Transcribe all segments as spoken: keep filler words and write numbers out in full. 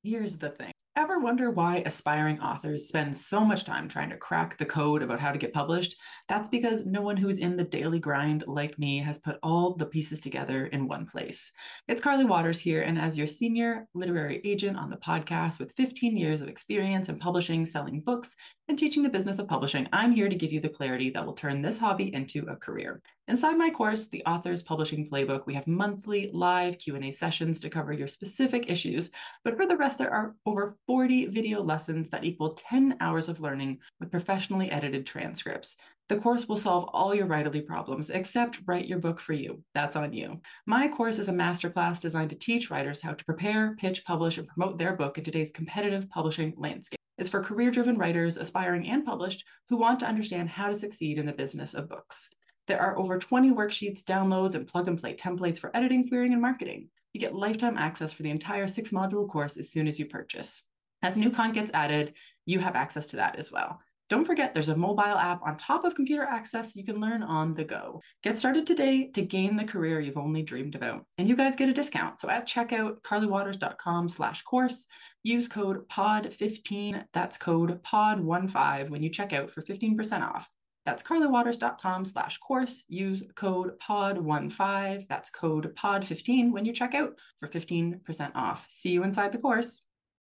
Here's the thing. Ever wonder why aspiring authors spend so much time trying to crack the code about how to get published? That's because no one who's in the daily grind like me has put all the pieces together in one place. It's Carly Waters here, and as your senior literary agent on the podcast with fifteen years of experience in publishing, selling books, and teaching the business of publishing, I'm here to give you the clarity that will turn this hobby into a career. Inside my course, The Author's Publishing Playbook, we have monthly live Q and A sessions to cover your specific issues, but for the rest, there are over forty video lessons that equal ten hours of learning with professionally edited transcripts. The course will solve all your writerly problems, except write your book for you. That's on you. My course is a masterclass designed to teach writers how to prepare, pitch, publish, and promote their book in today's competitive publishing landscape. It's for career-driven writers, aspiring and published, who want to understand how to succeed in the business of books. There are over twenty worksheets, downloads, and plug-and-play templates for editing, querying, and marketing. You get lifetime access for the entire six-module course as soon as you purchase. As new content gets added, you have access to that as well. Don't forget, there's a mobile app on top of computer access you can learn on the go. Get started today to gain the career you've only dreamed about. And you guys get a discount. So at checkout, carlywaters.com slash course, use code P O D fifteen, that's code P O D fifteen when you check out for fifteen percent off. That's carlywaters.com slash course. Use code P O D fifteen, that's code P O D fifteen when you check out for fifteen percent off. See you inside the course.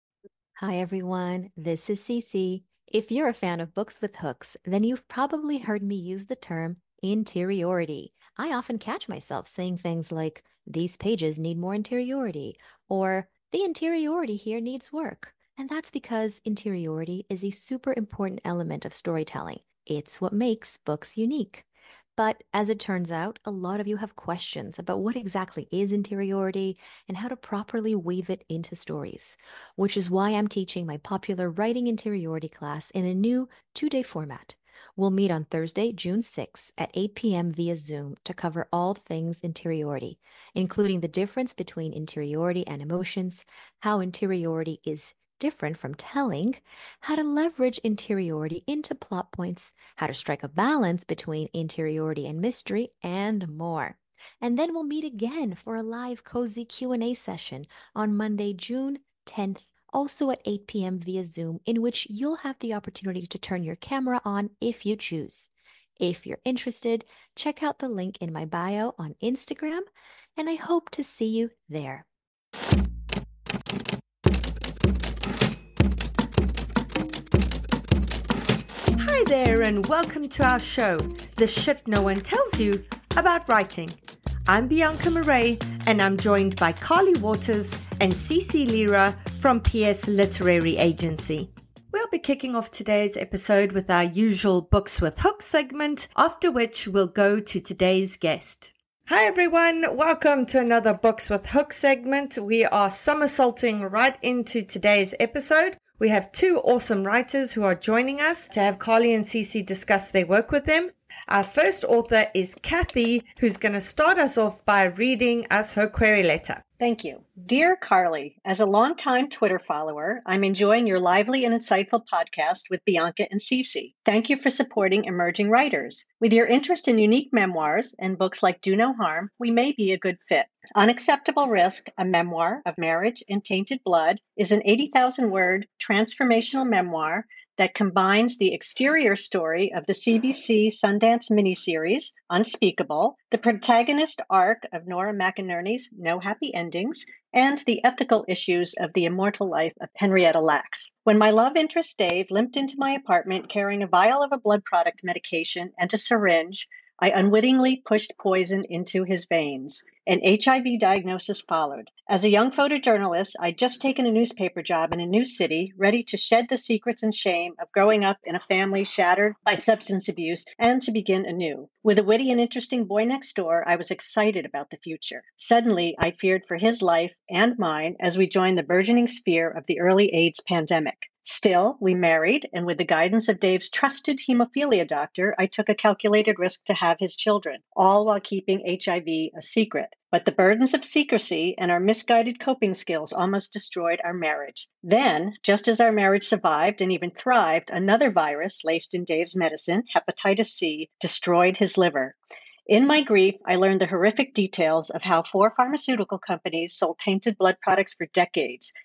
Hi everyone, this is Cece. If you're a fan of books with hooks, then you've probably heard me use the term interiority. I often catch myself saying things like, these pages need more interiority, or the interiority here needs work. And that's because interiority is a super important element of storytelling. It's what makes books unique. But as it turns out, a lot of you have questions about what exactly is interiority and how to properly weave it into stories, which is why I'm teaching my popular Writing Interiority class in a new two-day format. We'll meet on Thursday, June sixth at eight p.m. via Zoom to cover all things interiority, including the difference between interiority and emotions, how interiority is different from telling, how to leverage interiority into plot points, how to strike a balance between interiority and mystery, and more. And then we'll meet again for a live cozy Q and A session on Monday, June tenth, also at eight p.m. via Zoom, in which you'll have the opportunity to turn your camera on if you choose. If you're interested, check out the link in my bio on Instagram, and I hope to see you there. Hi there and welcome to our show, The Shit No One Tells You About Writing. I'm Bianca Murray and I'm joined by Carly Waters and Cece Lira from P S Literary Agency. We'll be kicking off today's episode with our usual Books with Hooks segment, after which we'll go to today's guest. Hi everyone, welcome to another Books with Hooks segment. We are somersaulting right into today's episode. We have two awesome writers who are joining us to have Carly and Cece discuss their work with them. Our first author is Kathy, who's going to start us off by reading us her query letter. Thank you. Dear Carly, as a longtime Twitter follower, I'm enjoying your lively and insightful podcast with Bianca and Cece. Thank you for supporting emerging writers. With your interest in unique memoirs and books like Do No Harm, we may be a good fit. Unacceptable Risk, a memoir of marriage and tainted blood, is an eighty thousand word transformational memoir that combines the exterior story of the C B C Sundance miniseries, Unspeakable, the protagonist arc of Nora McInerney's No Happy Endings, and the ethical issues of the immortal life of Henrietta Lacks. When my love interest Dave limped into my apartment carrying a vial of a blood product medication and a syringe, I unwittingly pushed poison into his veins. An H I V diagnosis followed. As a young photojournalist, I'd just taken a newspaper job in a new city, ready to shed the secrets and shame of growing up in a family shattered by substance abuse and to begin anew. With a witty and interesting boy next door, I was excited about the future. Suddenly, I feared for his life and mine as we joined the burgeoning sphere of the early AIDS pandemic. Still, we married, and with the guidance of Dave's trusted hemophilia doctor, I took a calculated risk to have his children, all while keeping H I V a secret. But the burdens of secrecy and our misguided coping skills almost destroyed our marriage. Then, just as our marriage survived and even thrived, another virus laced in Dave's medicine, hepatitis C, destroyed his liver. In my grief, I learned the horrific details of how four pharmaceutical companies sold tainted blood products for decades,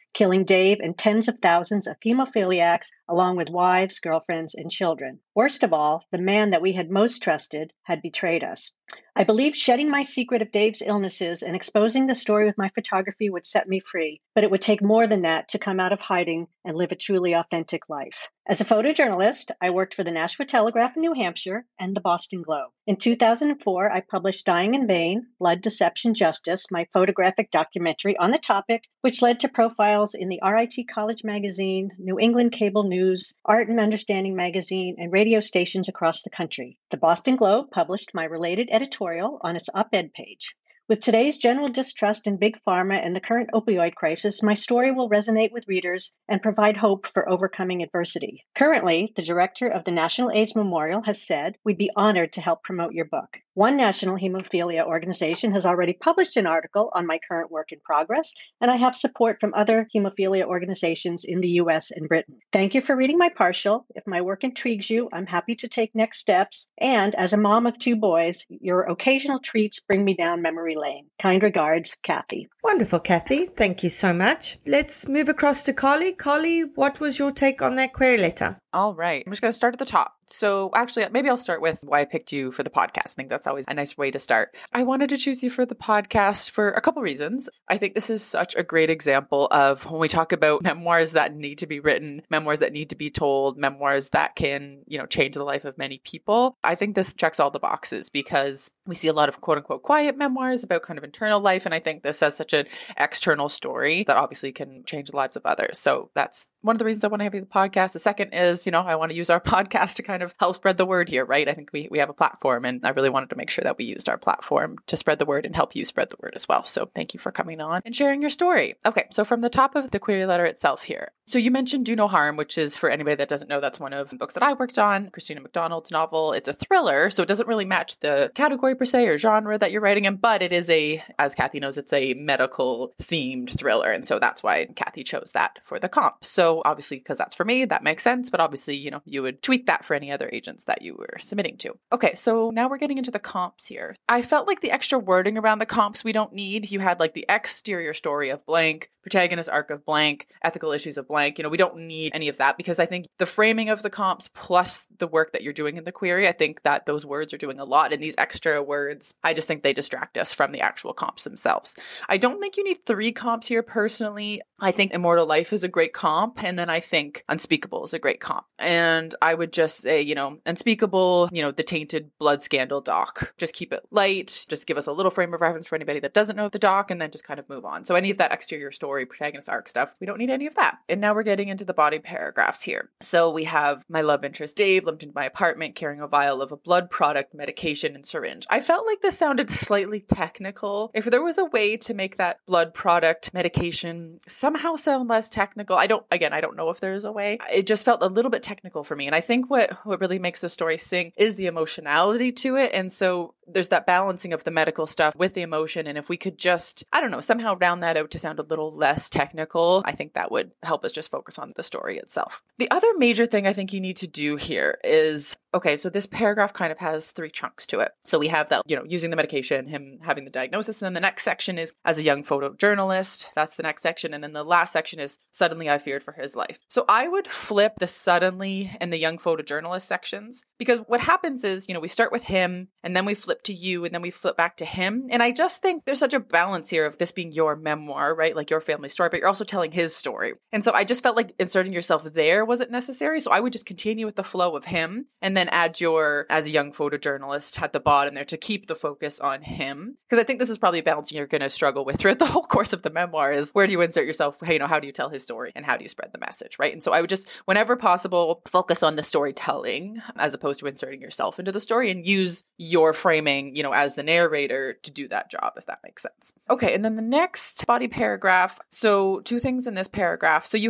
killing Dave and tens of thousands of hemophiliacs, along with wives, girlfriends, and children. Worst of all, the man that we had most trusted had betrayed us. I believed shedding my secret of Dave's illnesses and exposing the story with my photography would set me free, but it would take more than that to come out of hiding and live a truly authentic life. As a photojournalist, I worked for the Nashua Telegraph in New Hampshire and the Boston Globe. In two thousand four, I published Dying in Vain, Blood, Deception, Justice, my photographic documentary on the topic, which led to profiles in the R I T College Magazine, New England Cable News, Art and Understanding Magazine, and radio stations across the country. The Boston Globe published my related editorial on its op-ed page. With today's general distrust in Big Pharma and the current opioid crisis, my story will resonate with readers and provide hope for overcoming adversity. Currently, the director of the National AIDS Memorial has said, "We'd be honored to help promote your book." One national hemophilia organization has already published an article on my current work in progress, and I have support from other hemophilia organizations in the U S and Britain. Thank you for reading my partial. If my work intrigues you, I'm happy to take next steps. And as a mom of two boys, your occasional treats bring me down memory lane. Kind regards, Kathy. Wonderful, Kathy. Thank you so much. Let's move across to Carly. Carly, what was your take on that query letter? All right. I'm just going to start at the top. So actually, maybe I'll start with why I picked you for the podcast. I think that's always a nice way to start. I wanted to choose you for the podcast for a couple reasons. I think this is such a great example of when we talk about memoirs that need to be written, memoirs that need to be told, memoirs that can, you know, change the life of many people. I think this checks all the boxes because we see a lot of quote unquote quiet memoirs about kind of internal life. And I think this has such an external story that obviously can change the lives of others. So that's one of the reasons I want to have you on the podcast. The second is, you know, I want to use our podcast to kind of help spread the word here, right? I think we, we have a platform and I really wanted to make sure that we used our platform to spread the word and help you spread the word as well. So thank you for coming on and sharing your story. Okay, so from the top of the query letter itself here. So you mentioned Do No Harm, which is, for anybody that doesn't know, that's one of the books that I worked on, Christina McDonald's novel. It's a thriller, so it doesn't really match the category per se or genre that you're writing in, but it is a, as Kathy knows, it's a medical themed thriller. And so that's why Kathy chose that for the comp. So obviously, because that's for me, that makes sense. But obviously, you know, you would tweak that for any other agents that you were submitting to. Okay, so now we're getting into the comps here. I felt like the extra wording around the comps we don't need. You had like the exterior story of blank, protagonist arc of blank, ethical issues of blank. You know, we don't need any of that because I think the framing of the comps plus the work that you're doing in the query, I think that those words are doing a lot. And these extra words, I just think they distract us from the actual comps themselves. I don't think you need three comps here personally. I think Immortal Life is a great comp. And then I think Unspeakable is a great comp. And I would just say, you know, Unspeakable, you know, the tainted blood scandal doc. Just keep it light. Just give us a little frame of reference for anybody that doesn't know the doc and then just kind of move on. So any of that exterior story, protagonist arc stuff, we don't need any of that. And now we're getting into the body paragraphs here. So we have my love interest Dave limped into my apartment carrying a vial of a blood product, medication, and syringe. I felt like this sounded slightly technical. If there was a way to make that blood product, medication somehow sound less technical, I don't, again, I don't know if there's a way. It just felt a little bit technical for me. And I think what, what really makes the story sing is the emotionality to it. And so there's that balancing of the medical stuff with the emotion. And if we could just, I don't know, somehow round that out to sound a little less technical, I think that would help us just focus on the story itself. The other major thing I think you need to do here is, okay, so this paragraph kind of has three chunks to it. So we have that, you know, using the medication, him having the diagnosis. And then the next section is as a young photojournalist. That's the next section. And then the last section is suddenly I feared for his life. So I would flip the suddenly and the young photojournalist sections because what happens is, you know, we start with him and then we flip to you and then we flip back to him. And I just think there's such a balance here of this being your memoir, right? Like your family story, but you're also telling his story. And so I just felt like inserting yourself there wasn't necessary. So I would just continue with the flow of him and then add your as a young photojournalist at the bottom there to keep the focus on him. Because I think this is probably a balance you're going to struggle with throughout the whole course of the memoir is where do you insert yourself? Hey, you know, how do you tell his story and how do you spread the message, right? And so I would just, whenever possible, focus on the storytelling as opposed to inserting yourself into the story and use your framing, you know, as the narrator to do that job, if that makes sense. Okay, and then the next body paragraph. So two things in this paragraph. So you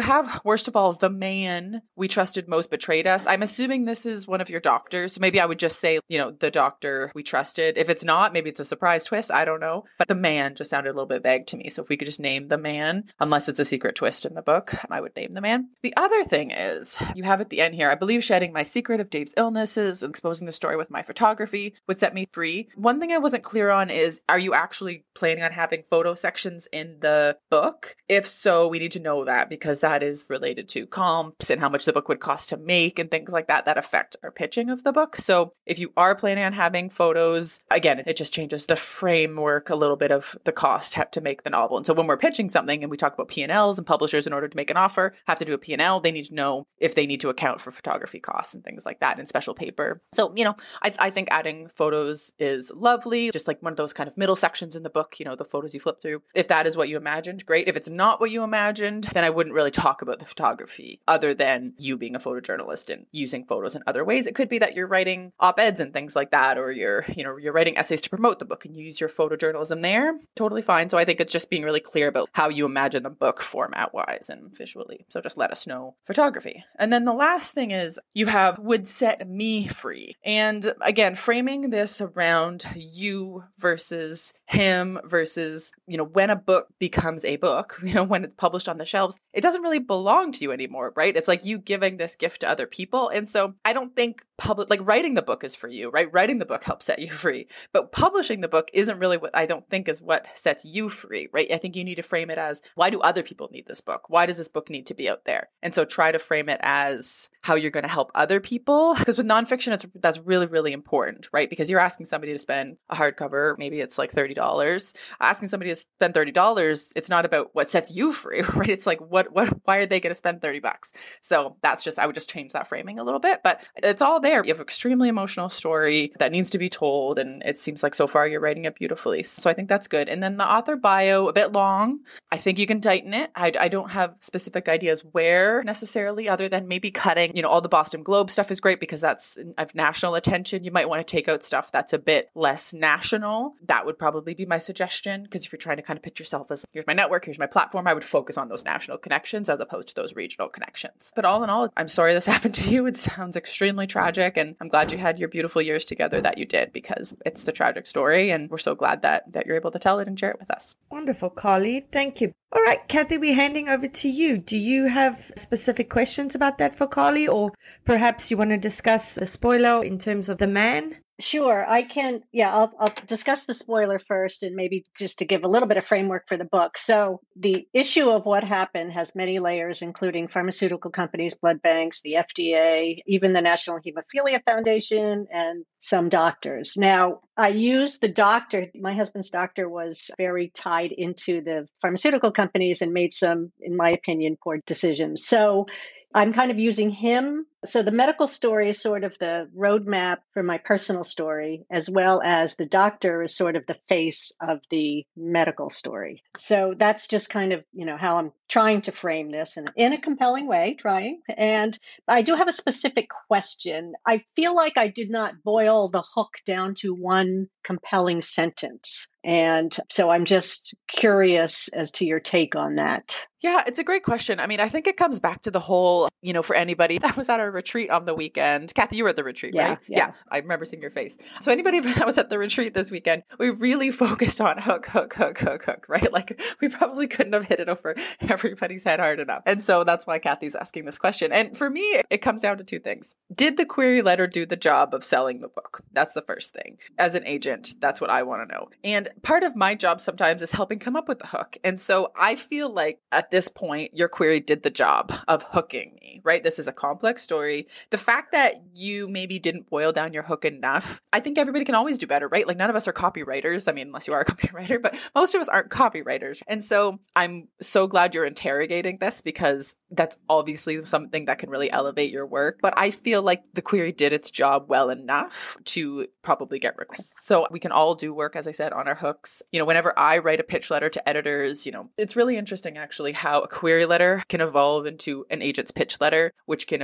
have, worst of all, the man we trusted most betrayed us. I'm assuming this is one of your doctors. So maybe I would just say, you know, the doctor we trusted. If it's not, maybe it's a surprise twist. I don't know. But the man just sounded a little bit vague to me. So if we could just name the man, unless it's a secret twist in the book, I would name the man. The other thing is, you have at the end here, I believe shedding my secret of Dave's illnesses and exposing the story with my photography would set me free. One thing I wasn't clear on is, are you actually planning on having photo sections in the book? If so, we need to know that, because that is related to comps and how much the book would cost to make and things like that that affect our pitching of the book. So if you are planning on having photos, again, it just changes the framework a little bit of the cost to make the novel. And so when we're pitching something and we talk about P and Ls, and publishers, in order to make an offer, have to do a P and L, they need to know if they need to account for photography costs and things like that in special paper. So, you know, I, I think adding photos is lovely, just like one of those kind of middle sections in the book, you know, the photos you flip through. If that is what you imagined, great. If it's not what you imagined, then I wouldn't really talk about the photography other than you being a photojournalist and using photos in other ways. It could be that you're writing op-eds and things like that, or you're, you know, you're writing essays to promote the book and you use your photojournalism there. Totally fine. So I think it's just being really clear about how you imagine the book format-wise and visually. So just let us know photography. And then the last thing is, you have would set me free. And again, framing this around you versus him versus, you know, when a book becomes a book, you know, when it's published on the shelves, it doesn't really belong to you anymore, right? It's like you giving this gift to other people. And so I don't think public, like writing the book is for you, right? Writing the book helps set you free, but publishing the book isn't really what I don't think is what sets you free, right? I think you need to frame it as, why do other people need this book? Why does this book need to be out there? And so try to frame it as how you're going to help other people. Because with nonfiction, it's, that's really, really important, right? Because you're asking somebody to spend a hardcover, maybe it's like thirty dollars. Asking somebody to spend thirty dollars, it's not about what sets you free, right? It's like, what, what, why are they going to spend thirty bucks? So that's just, I would just change that framing a little bit, but it's all there. You have an extremely emotional story that needs to be told. And it seems like so far you're writing it beautifully. So I think that's good. And then the author bio, a bit long. I think you can tighten it. I, I don't have specific ideas where necessarily, other than maybe cutting, you know, all the Boston Globe stuff is great because that's of national attention. You might want to take out stuff that's a bit less national. That would probably be my suggestion. Because if you're trying to kind of pitch yourself as, here's my network, here's my platform, I would focus on those national connections as opposed to those regional connections. But all in all, I'm sorry this happened to you. It sounds extremely tragic. And I'm glad you had your beautiful years together that you did, because it's the tragic story. And we're so glad that, that you're able to tell it and share it with us. Wonderful, Carly. Thank you. All right, Kathy, we're handing over to you. Do you have specific questions about that for Carly, or perhaps you want to discuss a spoiler in terms of the man? Sure, I can. Yeah, I'll, I'll discuss the spoiler first, and maybe just to give a little bit of framework for the book. So the issue of what happened has many layers, including pharmaceutical companies, blood banks, the F D A, even the National Hemophilia Foundation, and some doctors. Now, I use the doctor. My husband's doctor was very tied into the pharmaceutical companies and made some, in my opinion, poor decisions. So I'm kind of using him. So the medical story is sort of the roadmap for my personal story, as well as the doctor is sort of the face of the medical story. So that's just kind of, you know, how I'm trying to frame this in, in a compelling way, trying. And I do have a specific question. I feel like I did not boil the hook down to one compelling sentence. And so I'm just curious as to your take on that. Yeah, it's a great question. I mean, I think it comes back to the whole, you know, for anybody that was at our retreat on the weekend. Kathy, you were at the retreat, yeah, right? Yeah. yeah. I remember seeing your face. So anybody that was at the retreat this weekend, we really focused on hook, hook, hook, hook, hook, right? Like we probably couldn't have hit it over everybody's head hard enough. And so that's why Kathy's asking this question. And for me, it comes down to two things. Did the query letter do the job of selling the book? That's the first thing. As an agent, that's what I want to know. And part of my job sometimes is helping come up with the hook. And so I feel like at this point, your query did the job of hooking me, right? This is a complex story. The fact that you maybe didn't boil down your hook enough, I think everybody can always do better, right? Like none of us are copywriters. I mean, unless you are a copywriter, but most of us aren't copywriters. And so I'm so glad you're interrogating this because that's obviously something that can really elevate your work. But I feel like the query did its job well enough to probably get requests. So we can all do work, as I said, on our hooks. You know, whenever I write a pitch letter to editors, you know, it's really interesting actually how a query letter can evolve into an agent's pitch letter, which can evolve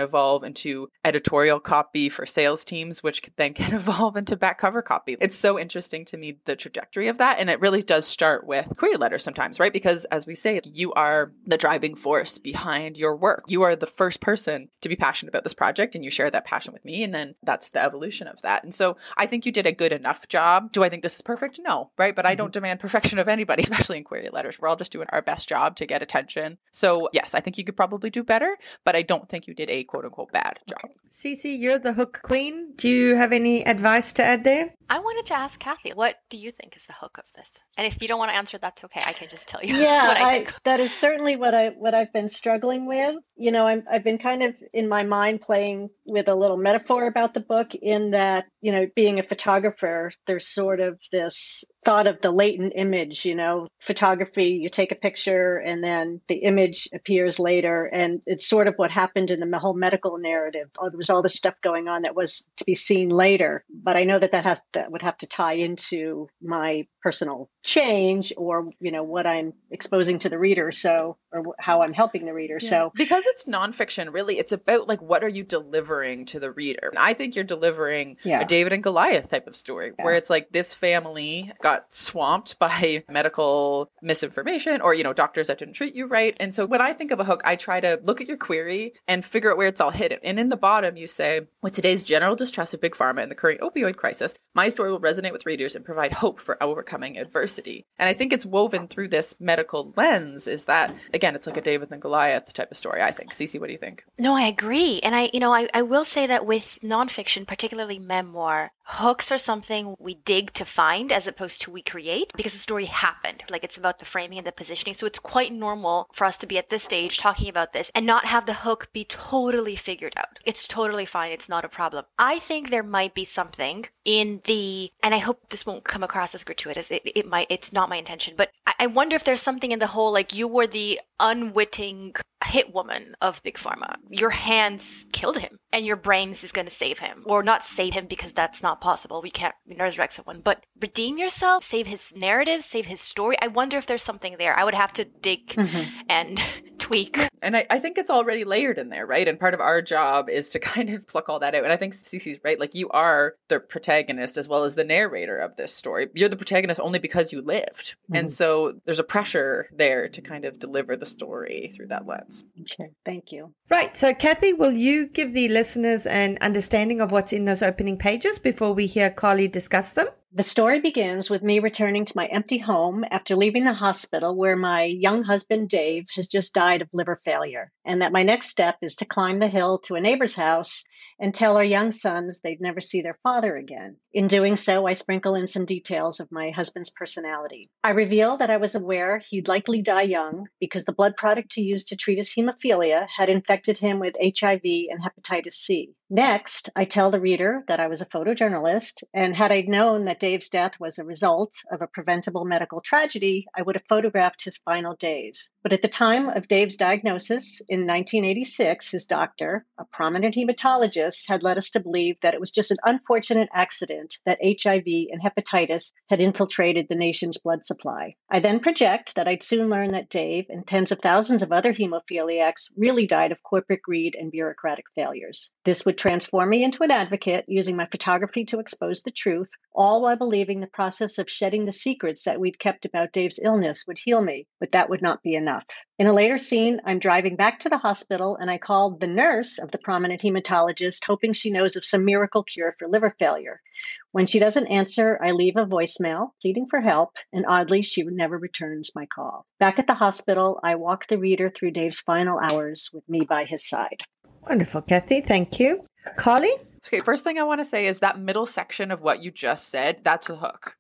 evolve into editorial copy for sales teams, which then can evolve into back cover copy. It's so interesting to me, the trajectory of that. And it really does start with query letters sometimes, right? Because as we say, you are the driving force behind your work. You are the first person to be passionate about this project, and you share that passion with me. And then that's the evolution of that. And so I think you did a good enough job. Do I think this is perfect? No, right? But I don't demand perfection of anybody, especially in query letters. We're all just doing our best job to get attention. So yes, I think you could probably do better, but I don't think you did a quote unquote bad job. Okay. Cece, you're the hook queen. Do you have any advice to add there? I wanted to ask Kathy, what do you think is the hook of this? And if you don't want to answer, that's okay. I can just tell you. Yeah, what I I, think. that is certainly what I what I've been struggling with. You know, I'm, I've been kind of in my mind playing with a little metaphor about the book, in that, you know, being a photographer, there's sort of this thought of the latent image. You know, photography, you take a picture and then the image appears later, and it's sort of what happened in the whole medical narrative. Oh, there was all this stuff going on that was to be seen later, but I know that that has that would have to tie into my personal change, or, you know, what I'm exposing to the reader, so, or how I'm helping the reader. Yeah. So because it's nonfiction, really, it's about like, what are you delivering to the reader? And I think you're delivering Yeah. a David and Goliath type of story, Yeah. where it's like this family got swamped by medical misinformation, or, you know, doctors that didn't treat you right. And so when I think of a hook, I try to look at your query and figure out where it's all hidden. And in the bottom, you say, with today's general distrust of big pharma and the current opioid crisis, my story will resonate with readers and provide hope for overcoming adversity. And I think it's woven through this medical lens, is that, again, it's like a David and Goliath type of story, I think. Cece, what do you think? No, I agree. And I, you know, I, I will say that with nonfiction, particularly memoir, hooks are something we dig to find as opposed to we create, because the story happened. Like, it's about the framing and the positioning. So it's quite normal for us to be at this stage talking about this and not have the hook be totally figured out. It's totally fine. It's not a problem. I think there might be something in the, and I hope this won't come across as gratuitous. It, it might, it's not my intention, but I, I wonder if there's something in the whole, like, you were the unwitting hit woman of Big Pharma. Your hands killed him, and your brains is going to save him. Or not save him, because that's not possible. We can't resurrect someone. But redeem yourself, save his narrative, save his story. I wonder if there's something there. I would have to dig mm-hmm. and tweak. And I, I think it's already layered in there, right? And part of our job is to kind of pluck all that out. And I think Cece's right. Like, you are the protagonist as well as the narrator of this story. You're the protagonist only because you lived. Mm-hmm. And so there's a pressure there to kind of deliver the story through that lens. Okay, thank you. Right. So, Kathy, will you give the listeners an understanding of what's in those opening pages before we hear Carly discuss them? The story begins with me returning to my empty home after leaving the hospital where my young husband, Dave, has just died of liver failure, and that my next step is to climb the hill to a neighbor's house and tell our young sons they'd never see their father again. In doing so, I sprinkle in some details of my husband's personality. I reveal that I was aware he'd likely die young because the blood product he used to treat his hemophilia had infected him with H I V and hepatitis C. Next, I tell the reader that I was a photojournalist, and had I known that Dave's death was a result of a preventable medical tragedy, I would have photographed his final days. But at the time of Dave's diagnosis in nineteen eighty-six, his doctor, a prominent hematologist, had led us to believe that it was just an unfortunate accident that H I V and hepatitis had infiltrated the nation's blood supply. I then project that I'd soon learn that Dave and tens of thousands of other hemophiliacs really died of corporate greed and bureaucratic failures. This would transform me into an advocate, using my photography to expose the truth, all while believing the process of shedding the secrets that we'd kept about Dave's illness would heal me, but that would not be enough. In a later scene, I'm driving back to the hospital, and I called the nurse of the prominent hematologist, hoping she knows of some miracle cure for liver failure. When she doesn't answer, I leave a voicemail pleading for help, and oddly, she never returns my call. Back at the hospital, I walk the reader through Dave's final hours with me by his side. Wonderful, Kathy. Thank you. Carly? Okay, first thing I want to say is that middle section of what you just said, that's a hook.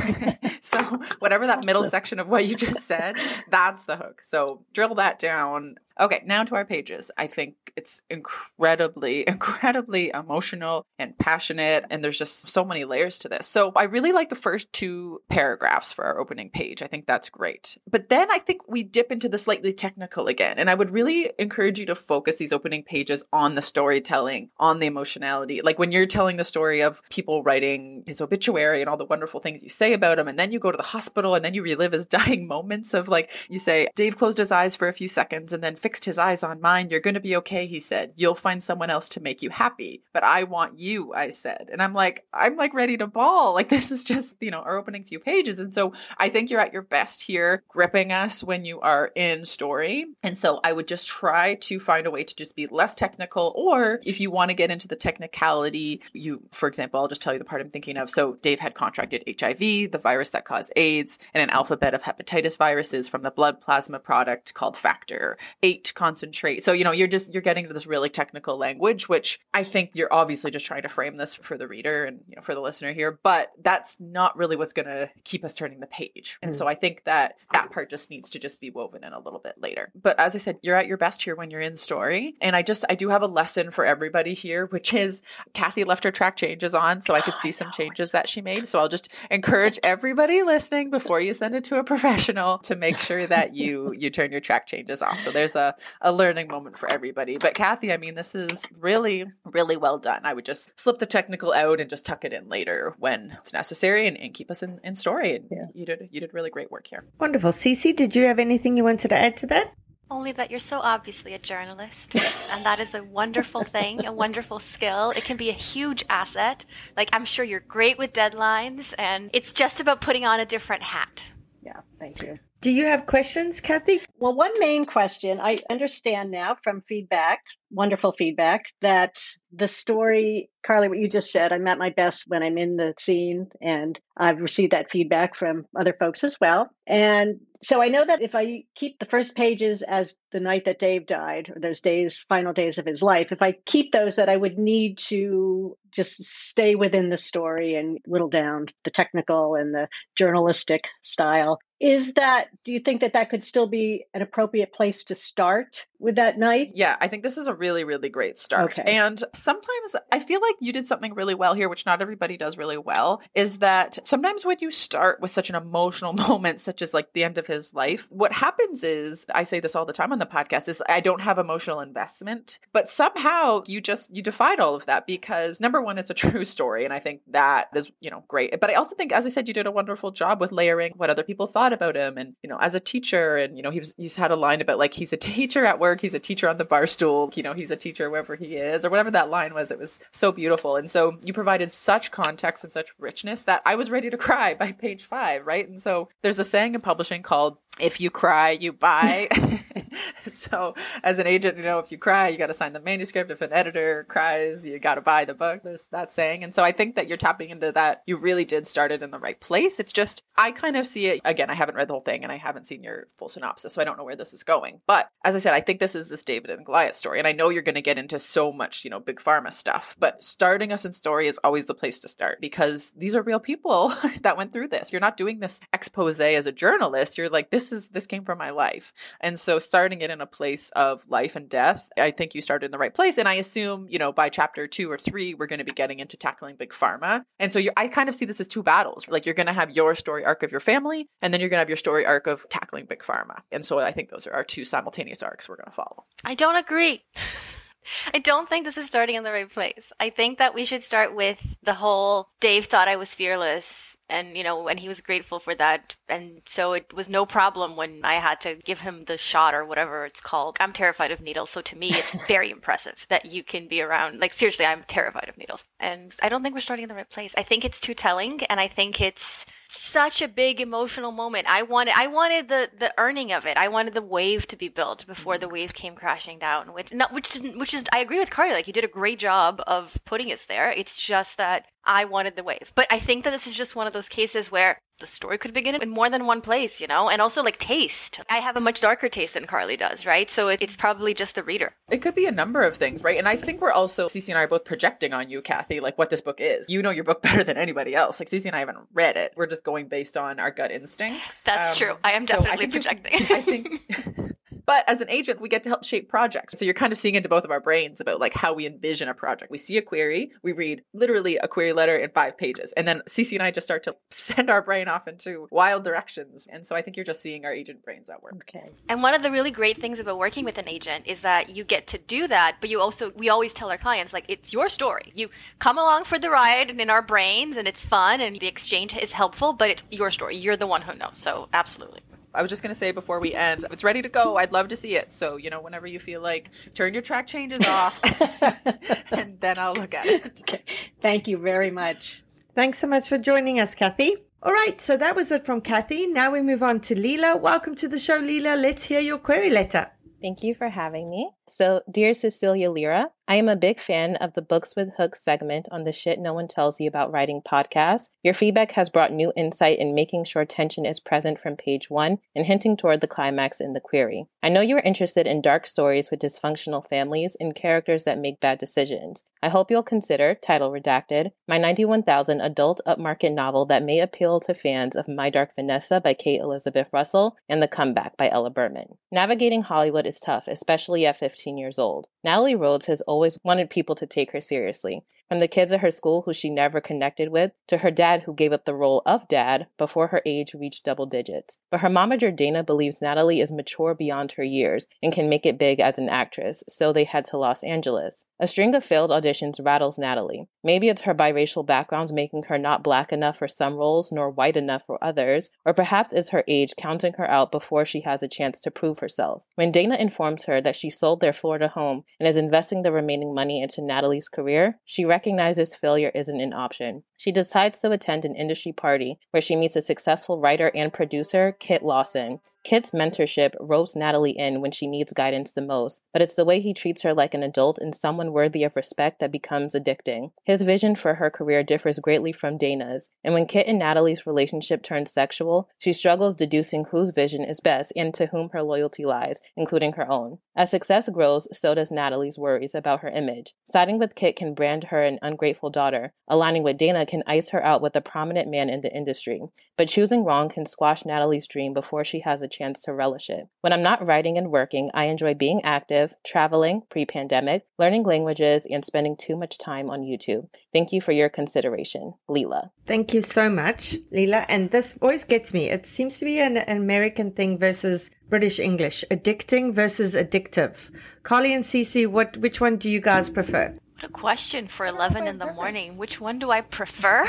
So whatever that middle section of what you just said, that's the hook. So drill that down. Okay, now to our pages. I think it's incredibly, incredibly emotional and passionate, and there's just so many layers to this. So I really like the first two paragraphs for our opening page. I think that's great. But then I think we dip into the slightly technical again, and I would really encourage you to focus these opening pages on the storytelling, on the emotionality. Like when you're telling the story of people writing his obituary and all the wonderful things you say about him, and then you go to the hospital and then you relive his dying moments of, like, you say, Dave closed his eyes for a few seconds and then fixed fixed his eyes on mine. You're going to be okay, he said. You'll find someone else to make you happy. But I want you, I said. And I'm like, I'm like ready to bawl. Like this is just, you know, our opening few pages. And so I think you're at your best here, gripping us when you are in story. And so I would just try to find a way to just be less technical. Or if you want to get into the technicality, you, for example, I'll just tell you the part I'm thinking of. So Dave had contracted H I V, the virus that caused AIDS, and an alphabet of hepatitis viruses from the blood plasma product called factor eight concentrate. So, you know, you're just, you're getting to this really technical language, which I think you're obviously just trying to frame this for the reader and, you know, for the listener here, but that's not really what's going to keep us turning the page. And mm. so I think that that part just needs to just be woven in a little bit later. But as I said, you're at your best here when you're in story. And I just, I do have a lesson for everybody here, which is Kathy left her track changes on so I could see some changes that she made. So I'll just encourage everybody listening before you send it to a professional to make sure that you, you turn your track changes off. So there's a, a learning moment for everybody. But Kathy, I mean, this is really, really well done. I would just slip the technical out and just tuck it in later when it's necessary and, and keep us in, in story. And yeah. you did, you did really great work here. Wonderful. Cece, did you have anything you wanted to add to that? Only that you're so obviously a journalist, and that is a wonderful thing, a wonderful skill. It can be a huge asset. Like, I'm sure you're great with deadlines, and it's just about putting on a different hat. Yeah, thank you. Do you have questions, Kathy? Well, one main question, I understand now from feedback, wonderful feedback, that the story, Carly, what you just said, I'm at my best when I'm in the scene, and I've received that feedback from other folks as well. And so I know that if I keep the first pages as the night that Dave died, or those days, final days of his life, if I keep those, that I would need to just stay within the story and whittle down the technical and the journalistic style. Is that, do you think that that could still be an appropriate place to start with that night? Yeah, I think this is a really, really great start. Okay. And sometimes I feel like you did something really well here, which not everybody does really well, is that sometimes when you start with such an emotional moment, such as like the end of his life, what happens is, I say this all the time on the podcast, is I don't have emotional investment, but somehow you just, you defied all of that because number one, it's a true story. And I think that is, you know, great. But I also think, as I said, you did a wonderful job with layering what other people thought about him. And, you know, as a teacher, and, you know, he was, he's had a line about like, he's a teacher at work, he's a teacher on the bar stool, you know, he's a teacher wherever he is, or whatever that line was. It was so beautiful. And so you provided such context and such richness that I was ready to cry by page five, right? And so there's a saying in publishing called, if you cry, you buy. So as an agent, you know, if you cry, you got to sign the manuscript. If an editor cries, you got to buy the book. There's that saying. And so I think that you're tapping into that. You really did start it in the right place. It's just, I kind of see it, again, I haven't read the whole thing and I haven't seen your full synopsis, so I don't know where this is going. But as I said, I think this is this David and Goliath story. And I know you're going to get into so much, you know, big pharma stuff, but starting us in story is always the place to start because these are real people that went through this. You're not doing this expose as a journalist. You're like, this is, this came from my life. And so starting it in a place of life and death, I think you started in the right place. And I assume, you know, by chapter two or three, we're going to be getting into tackling big pharma. And so you, I kind of see this as two battles. Like you're going to have your story arc of your family, and then you're going to have your story arc of tackling big pharma. And so I think those are our two simultaneous arcs we're going to follow. I don't agree. I don't think this is starting in the right place. I think that we should start with the whole Dave thought I was fearless and, you know, and he was grateful for that. And so it was no problem when I had to give him the shot or whatever it's called. I'm terrified of needles. So to me, it's very impressive that you can be around. Like, seriously, I'm terrified of needles. And I don't think we're starting in the right place. I think it's too telling. And I think it's such a big emotional moment. I wanted, I wanted the, the earning of it. I wanted the wave to be built before the wave came crashing down, which, not, which didn't, which is, I agree with Carly. Like, you did a great job of putting us there. It's just that I wanted the wave. But I think that this is just one of those cases where the story could begin in more than one place, you know, and also like taste. I have a much darker taste than Carly does, right? So it, it's probably just the reader. It could be a number of things, right? And I think we're also, Cece and I are both projecting on you, Kathy, like what this book is. You know your book better than anybody else. Like Cece and I haven't read it. We're just going based on our gut instincts. That's um, true. I am definitely so I projecting. You, I think... But as an agent, we get to help shape projects. So you're kind of seeing into both of our brains about like how we envision a project. We see a query, we read literally a query letter in five pages. And then Cece and I just start to send our brain off into wild directions. And so I think you're just seeing our agent brains at work. Okay. And one of the really great things about working with an agent is that you get to do that, but you also, we always tell our clients, like, it's your story. You come along for the ride and in our brains and it's fun and the exchange is helpful, but it's your story. You're the one who knows. So absolutely. I was just going to say before we end, if it's ready to go, I'd love to see it. So, you know, whenever you feel like, turn your track changes off and then I'll look at it. Okay. Thank you very much. Thanks so much for joining us, Kathy. All right, so that was it from Kathy. Now we move on to Leela. Welcome to the show, Leela. Let's hear your query letter. Thank you for having me. So, dear Cecilia Lyra, I am a big fan of the Books with Hooks segment on the Shit No One Tells You About Writing podcast. Your feedback has brought new insight in making sure tension is present from page one and hinting toward the climax in the query. I know you are interested in dark stories with dysfunctional families and characters that make bad decisions. I hope you'll consider, title redacted, my ninety-one thousand adult upmarket novel that may appeal to fans of My Dark Vanessa by Kate Elizabeth Russell and The Comeback by Ella Berman. Navigating Hollywood is tough, especially at fifteen years old. Natalie Rhodes has always wanted people to take her seriously, from the kids at her school who she never connected with, to her dad who gave up the role of dad before her age reached double digits. But her momager Dana believes Natalie is mature beyond her years and can make it big as an actress, so they head to Los Angeles. A string of failed auditions rattles Natalie. Maybe it's her biracial background making her not black enough for some roles nor white enough for others, or perhaps it's her age counting her out before she has a chance to prove herself. When Dana informs her that she sold their Florida home and is investing the remaining money into Natalie's career, she recognizes failure isn't an option. She decides to attend an industry party where she meets a successful writer and producer, Kit Lawson. Kit's mentorship ropes Natalie in when she needs guidance the most, but it's the way he treats her like an adult and someone worthy of respect that becomes addicting. His vision for her career differs greatly from Dana's, and when Kit and Natalie's relationship turns sexual, she struggles deducing whose vision is best and to whom her loyalty lies, including her own. As success grows, so does Natalie's worries about her image. Siding with Kit can brand her an ungrateful daughter. Aligning with Dana can ice her out with a prominent man in the industry. But choosing wrong can squash Natalie's dream before she has a chance to relish it. When I'm not writing and working, I enjoy being active, traveling, pre-pandemic, learning languages, and spending too much time on YouTube. Thank you for your consideration. Leela. Thank you so much, Leela. And this always gets me. It seems to be an, an American thing versus British English. Addicting versus addictive. Carly and Cece, what, which one do you guys prefer? What a question for eleven in the morning. Which one do I prefer?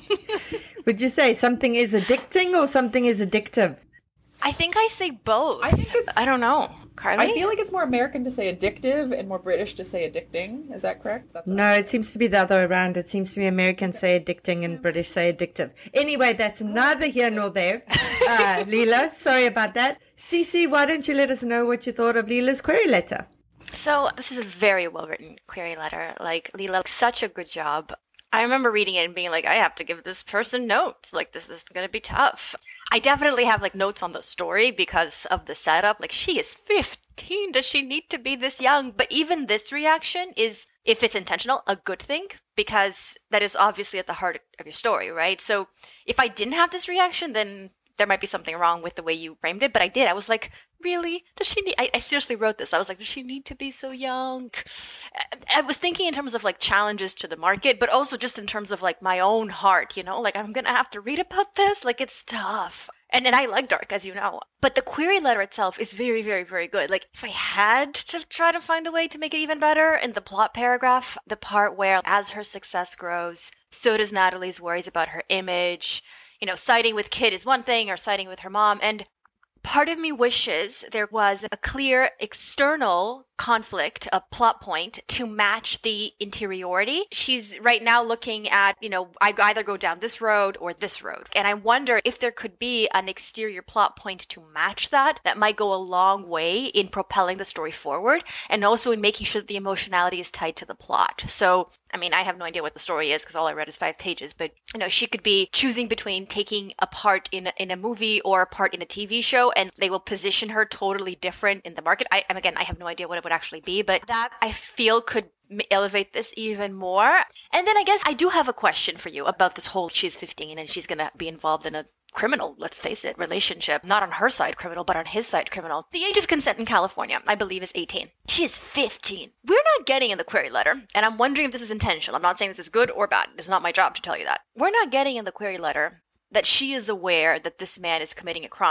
Would you say something is addicting or something is addictive? I think I say both. I think it's, I don't know. Carly? I feel like it's more American to say addictive and more British to say addicting. Is that correct? That's no, it seems to be the other way around. It seems to be Americans say addicting and British say addictive. Anyway, that's neither here nor there. Uh, Leela, sorry about that. Cece, why don't you let us know what you thought of Leela's query letter? So this is a very well-written query letter. Like, Leela, such a good job. I remember reading it and being like, I have to give this person notes. Like, this is going to be tough. I definitely have, like, notes on the story because of the setup. Like, she is fifteen. Does she need to be this young? But even this reaction is, if it's intentional, a good thing because that is obviously at the heart of your story, right? So if I didn't have this reaction, then there might be something wrong with the way you framed it. But I did. I was like, really? Does she need, I, I seriously wrote this. I was like, does she need to be so young? I, I was thinking in terms of like challenges to the market, but also just in terms of like my own heart, you know, like I'm going to have to read about this. Like it's tough. And and I like dark, as you know. But the query letter itself is very, very, very good. Like if I had to try to find a way to make it even better, in the plot paragraph, the part where as her success grows, so does Natalie's worries about her image. You know, siding with Kit is one thing, or siding with her mom. And part of me wishes there was a clear external conflict, a plot point to match the interiority. She's right now looking at, you know, I either go down this road or this road. And I wonder if there could be an exterior plot point to match that, that might go a long way in propelling the story forward and also in making sure that the emotionality is tied to the plot. So, I mean, I have no idea what the story is because all I read is five pages, but, you know, she could be choosing between taking a part in a, in a movie or a part in a T V show, and they will position her totally different in the market. I, and again, I have no idea what it would actually be, but that I feel could elevate this even more. And then I guess I do have a question for you about this whole she's fifteen and she's going to be involved in a criminal, let's face it, relationship. Not on her side criminal, but on his side criminal. The age of consent in California, I believe, is eighteen. She is fifteen. We're not getting in the query letter, and I'm wondering if this is intentional. I'm not saying this is good or bad. It's not my job to tell you that. We're not getting in the query letter that she is aware that this man is committing a crime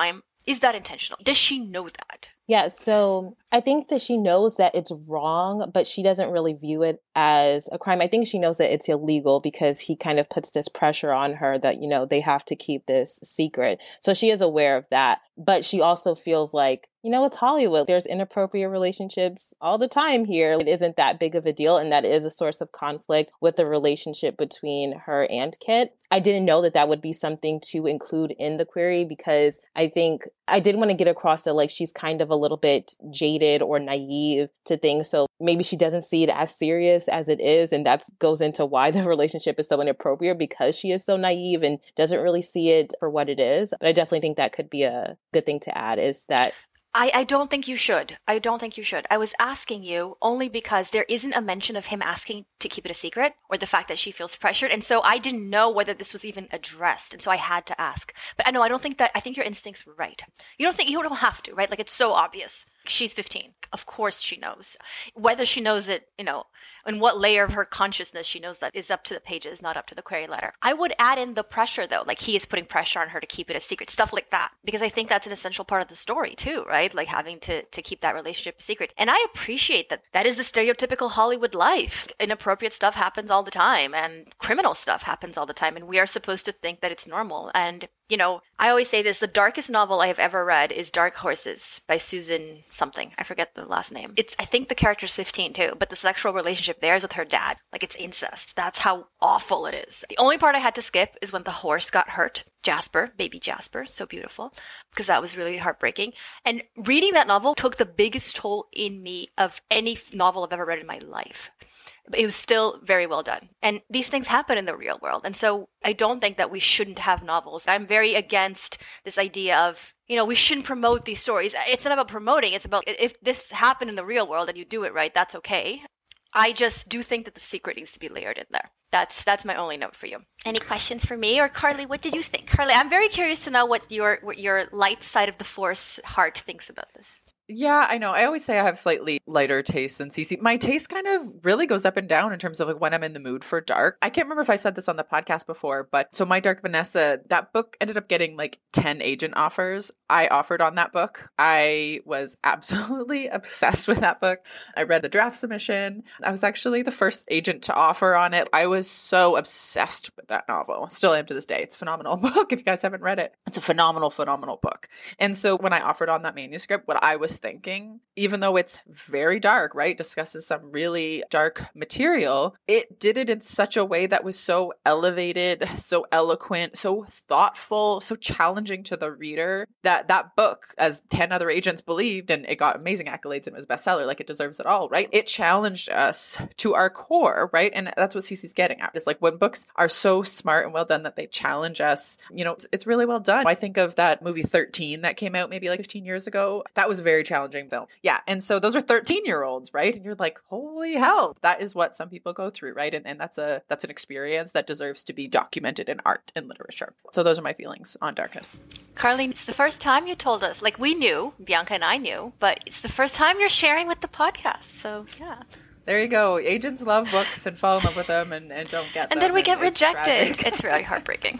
Is that intentional? Does she know that? Yeah, so I think that she knows that it's wrong, but she doesn't really view it as a crime. I think she knows that it's illegal because he kind of puts this pressure on her that, you know, they have to keep this secret. So she is aware of that. But she also feels like, you know, it's Hollywood. There's inappropriate relationships all the time here. It isn't that big of a deal. And that is a source of conflict with the relationship between her and Kit. I didn't know that that would be something to include in the query because I think I did want to get across that like she's kind of a little bit jaded or naive to things. So maybe she doesn't see it as serious as it is. And that goes into why the relationship is so inappropriate because she is so naive and doesn't really see it for what it is. But I definitely think that could be a good thing to add is that I, I don't think you should. I don't think you should. I was asking you only because there isn't a mention of him asking to keep it a secret or the fact that she feels pressured. And so I didn't know whether this was even addressed. And so I had to ask. But I know, I don't think that, I think your instincts were right. You don't think, you don't have to, right? Like it's so obvious. She's fifteen. Of course she knows. Whether she knows it, you know, in what layer of her consciousness she knows that is up to the pages, not up to the query letter. I would add in the pressure though, like he is putting pressure on her to keep it a secret, stuff like that. Because I think that's an essential part of the story too, right? Like having to, to keep that relationship a secret. And I appreciate that that is the stereotypical Hollywood life. Inappropriate stuff happens all the time and criminal stuff happens all the time. And we are supposed to think that it's normal. And you know, I always say this, the darkest novel I have ever read is Dark Horses by Susan something. I forget the last name. It's, I think the character's fifteen too, but the sexual relationship there is with her dad. Like it's incest. That's how awful it is. The only part I had to skip is when the horse got hurt. Jasper, baby Jasper, so beautiful, because that was really heartbreaking. And reading that novel took the biggest toll in me of any novel I've ever read in my life. But it was still very well done. And these things happen in the real world. And so I don't think that we shouldn't have novels. I'm very against this idea of, you know, we shouldn't promote these stories. It's not about promoting. It's about if this happened in the real world and you do it right, that's okay. I just do think that the secret needs to be layered in there. That's that's my only note for you. Any questions for me or Carly? What did you think? Carly, I'm very curious to know what your what your light side of the Force heart thinks about this. Yeah, I know. I always say I have slightly lighter tastes than Cece. My taste kind of really goes up and down in terms of like when I'm in the mood for dark. I can't remember if I said this on the podcast before, but so My Dark Vanessa, that book ended up getting like ten agent offers. I offered on that book. I was absolutely obsessed with that book. I read the draft submission. I was actually the first agent to offer on it. I was so obsessed with that novel. Still am to this day. It's a phenomenal book. If you guys haven't read it, it's a phenomenal, phenomenal book. And so when I offered on that manuscript, what I was thinking, even though it's very dark, right, discusses some really dark material, it did it in such a way that was so elevated, so eloquent, so thoughtful, so challenging to the reader that that book, as ten other agents believed, and it got amazing accolades and was a bestseller, like it deserves it all, right? It challenged us to our core, right? And that's what Cece's getting at. It's like when books are so smart and well done that they challenge us, you know, it's, it's really well done. I think of that movie thirteen that came out maybe like fifteen years ago. That was a very challenging film. Yeah. And so those are thirteen year olds, right? And you're like, holy hell, that is what some people go through, right? And, and that's a, that's an experience that deserves to be documented in art and literature. So those are my feelings on darkness. Carly, it's the first time you told us, like we knew, Bianca and I knew, but it's the first time you're sharing with the podcast. So yeah. There you go. Agents love books and fall in love with them and, and don't get them. And then we get it's rejected. tragic. It's really heartbreaking.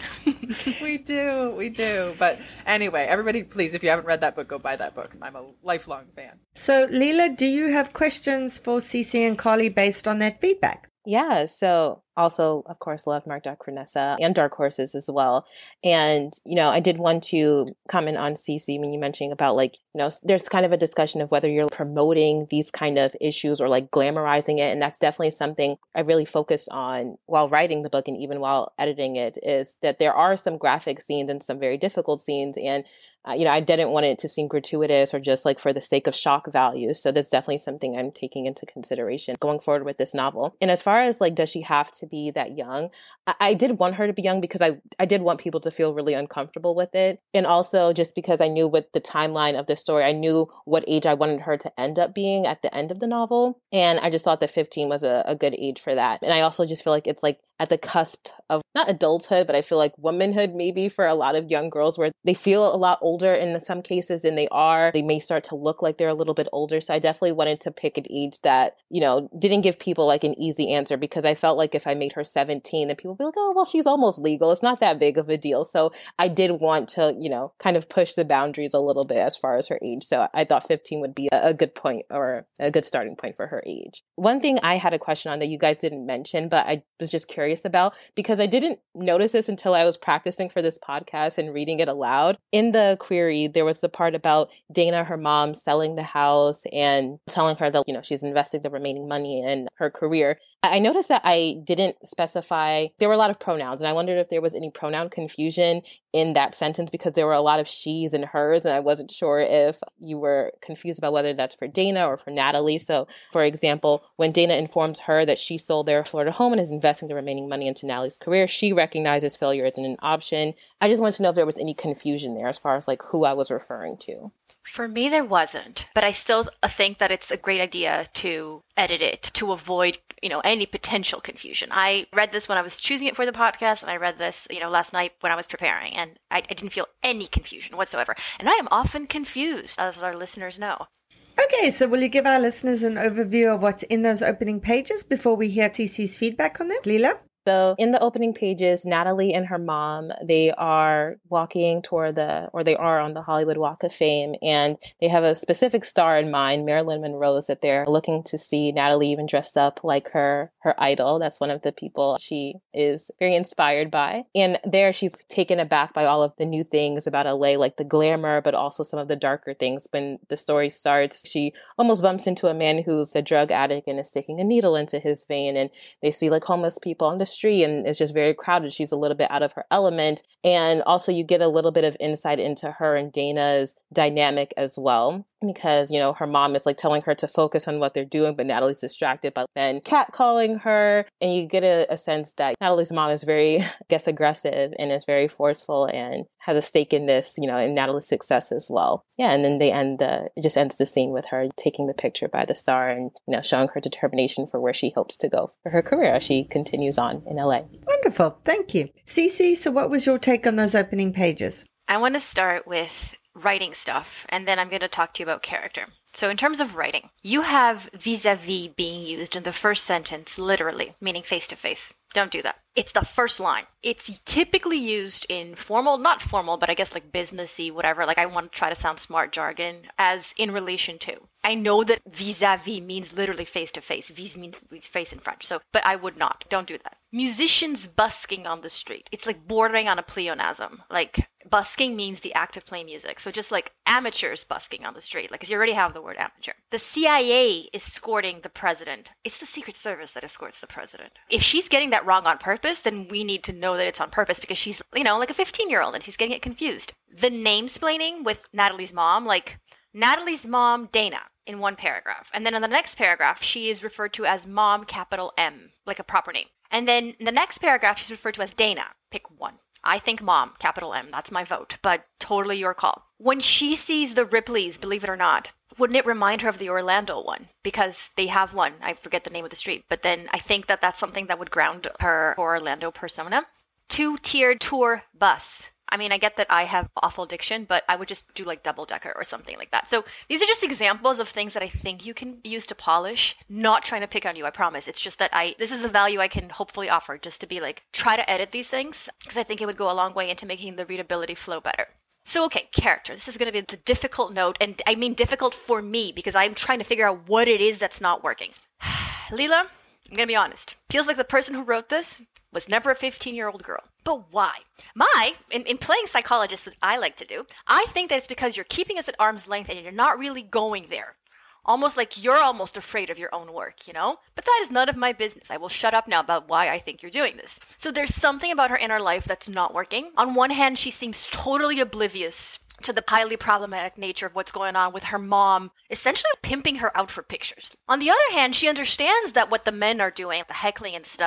We do. We do. But anyway, everybody, please, if you haven't read that book, go buy that book. I'm a lifelong fan. So, Leela, do you have questions for Cece and Carly based on that feedback? Yeah, so also, of course, love My Dark Vanessa and Dark Horses as well. And, you know, I did want to comment on Cece when you mentioned about like, you know, there's kind of a discussion of whether you're promoting these kind of issues or like glamorizing it. And that's definitely something I really focused on while writing the book and even while editing it, is that there are some graphic scenes and some very difficult scenes. And Uh, you know, I didn't want it to seem gratuitous or just like for the sake of shock value. So that's definitely something I'm taking into consideration going forward with this novel. And as far as like, does she have to be that young? I, I did want her to be young because I, I did want people to feel really uncomfortable with it. And also just because I knew with the timeline of the story, I knew what age I wanted her to end up being at the end of the novel. And I just thought that fifteen was a, a good age for that. And I also just feel like it's like at the cusp of not adulthood, but I feel like womanhood maybe for a lot of young girls where they feel a lot older in some cases than they are. They may start to look like they're a little bit older. So I definitely wanted to pick an age that, you know, didn't give people like an easy answer, because I felt like if I made her seventeen, then people would be like, oh, well, she's almost legal. It's not that big of a deal. So I did want to, you know, kind of push the boundaries a little bit as far as her age. So I thought fifteen would be a good point, or a good starting point for her age. One thing I had a question on that you guys didn't mention, but I was just curious about, because I didn't notice this until I was practicing for this podcast and reading it aloud. In the query, there was the part about Dana, her mom, selling the house and telling her that, you know, she's investing the remaining money in her career. I noticed that I didn't specify, there were a lot of pronouns, and I wondered if there was any pronoun confusion in that sentence, because there were a lot of she's and hers, and I wasn't sure if you were confused about whether that's for Dana or for Natalie. So, for example, when Dana informs her that she sold their Florida home and is investing the remaining money into Natalie's career, she recognizes failure isn't an option. I just wanted to know if there was any confusion there as far as like who I was referring to. For me, there wasn't, but I still think that it's a great idea to edit it to avoid, you know, any potential confusion. I read this when I was choosing it for the podcast, and I read this, you know, last night when I was preparing, and I, I didn't feel any confusion whatsoever. And I am often confused, as our listeners know. Okay, so will you give our listeners an overview of what's in those opening pages before we hear T C's feedback on them? Leela? So in the opening pages, Natalie and her mom, they are walking toward the, or they are on the Hollywood Walk of Fame, and they have a specific star in mind, Marilyn Monroe, that they're looking to see. Natalie even dressed up like her, her idol. That's one of the people she is very inspired by. And there she's taken aback by all of the new things about L A, like the glamour, but also some of the darker things. When the story starts, she almost bumps into a man who's a drug addict and is sticking a needle into his vein, and they see like homeless people on the street, and it's just very crowded. She's a little bit out of her element. And also you get a little bit of insight into her and Dana's dynamic as well, because, you know, her mom is like telling her to focus on what they're doing, but Natalie's distracted by then catcalling her. And you get a, a sense that Natalie's mom is very, I guess, aggressive and is very forceful and has a stake in this, you know, in Natalie's success as well. Yeah. And then they end the, it just ends the scene with her taking the picture by the star and, you know, showing her determination for where she hopes to go for her career as she continues on in L A. Wonderful. Thank you. Cece, so what was your take on those opening pages? I want to start with writing stuff, and then I'm going to talk to you about character. So in terms of writing, you have vis-a-vis being used in the first sentence, literally, meaning face-to-face. Don't do that. It's the first line. It's typically used in formal, not formal, but I guess like businessy, whatever. Like I want to try to sound smart jargon as in relation to. I know that vis-a-vis means literally face-to-face. Vis means face in French. So, but I would not. Don't do that. Musicians busking on the street. It's like bordering on a pleonasm. Like busking means the act of playing music. So just like amateurs busking on the street. Like, because you already have the word amateur. The C I A is escorting the president. It's the Secret Service that escorts the president. If she's getting that wrong on purpose, then we need to know that it's on purpose, because she's, you know, like a fifteen-year-old and she's getting it confused. The name-splaining with Natalie's mom, like Natalie's mom, Dana, in one paragraph. And then in the next paragraph, she is referred to as mom, capital M, like a proper name. And then in the next paragraph, she's referred to as Dana. Pick one. I think mom, capital M. That's my vote, but totally your call. When she sees the Ripleys, believe it or not, wouldn't it remind her of the Orlando one? Because they have one. I forget the name of the street, but then I think that that's something that would ground her Orlando persona. Two-tiered tour bus. I mean, I get that I have awful diction, but I would just do like double-decker or something like that. So these are just examples of things that I think you can use to polish. Not trying to pick on you, I promise. It's just that I, this is the value I can hopefully offer, just to be like, try to edit these things, because I think it would go a long way into making the readability flow better. So, okay, character. This is going to be the difficult note, and I mean difficult for me, because I'm trying to figure out what it is that's not working. Leela, I'm going to be honest. Feels like the person who wrote this was never a fifteen-year-old girl. But why? My, in, in playing psychologist, which I like to do, I think that it's because you're keeping us at arm's length and you're not really going there. Almost like you're almost afraid of your own work, you know? But that is none of my business. I will shut up now about why I think you're doing this. So there's something about her inner life that's not working. On one hand, she seems totally oblivious to the highly problematic nature of what's going on with her mom, essentially pimping her out for pictures. On the other hand, she understands that what the men are doing, the heckling and stuff,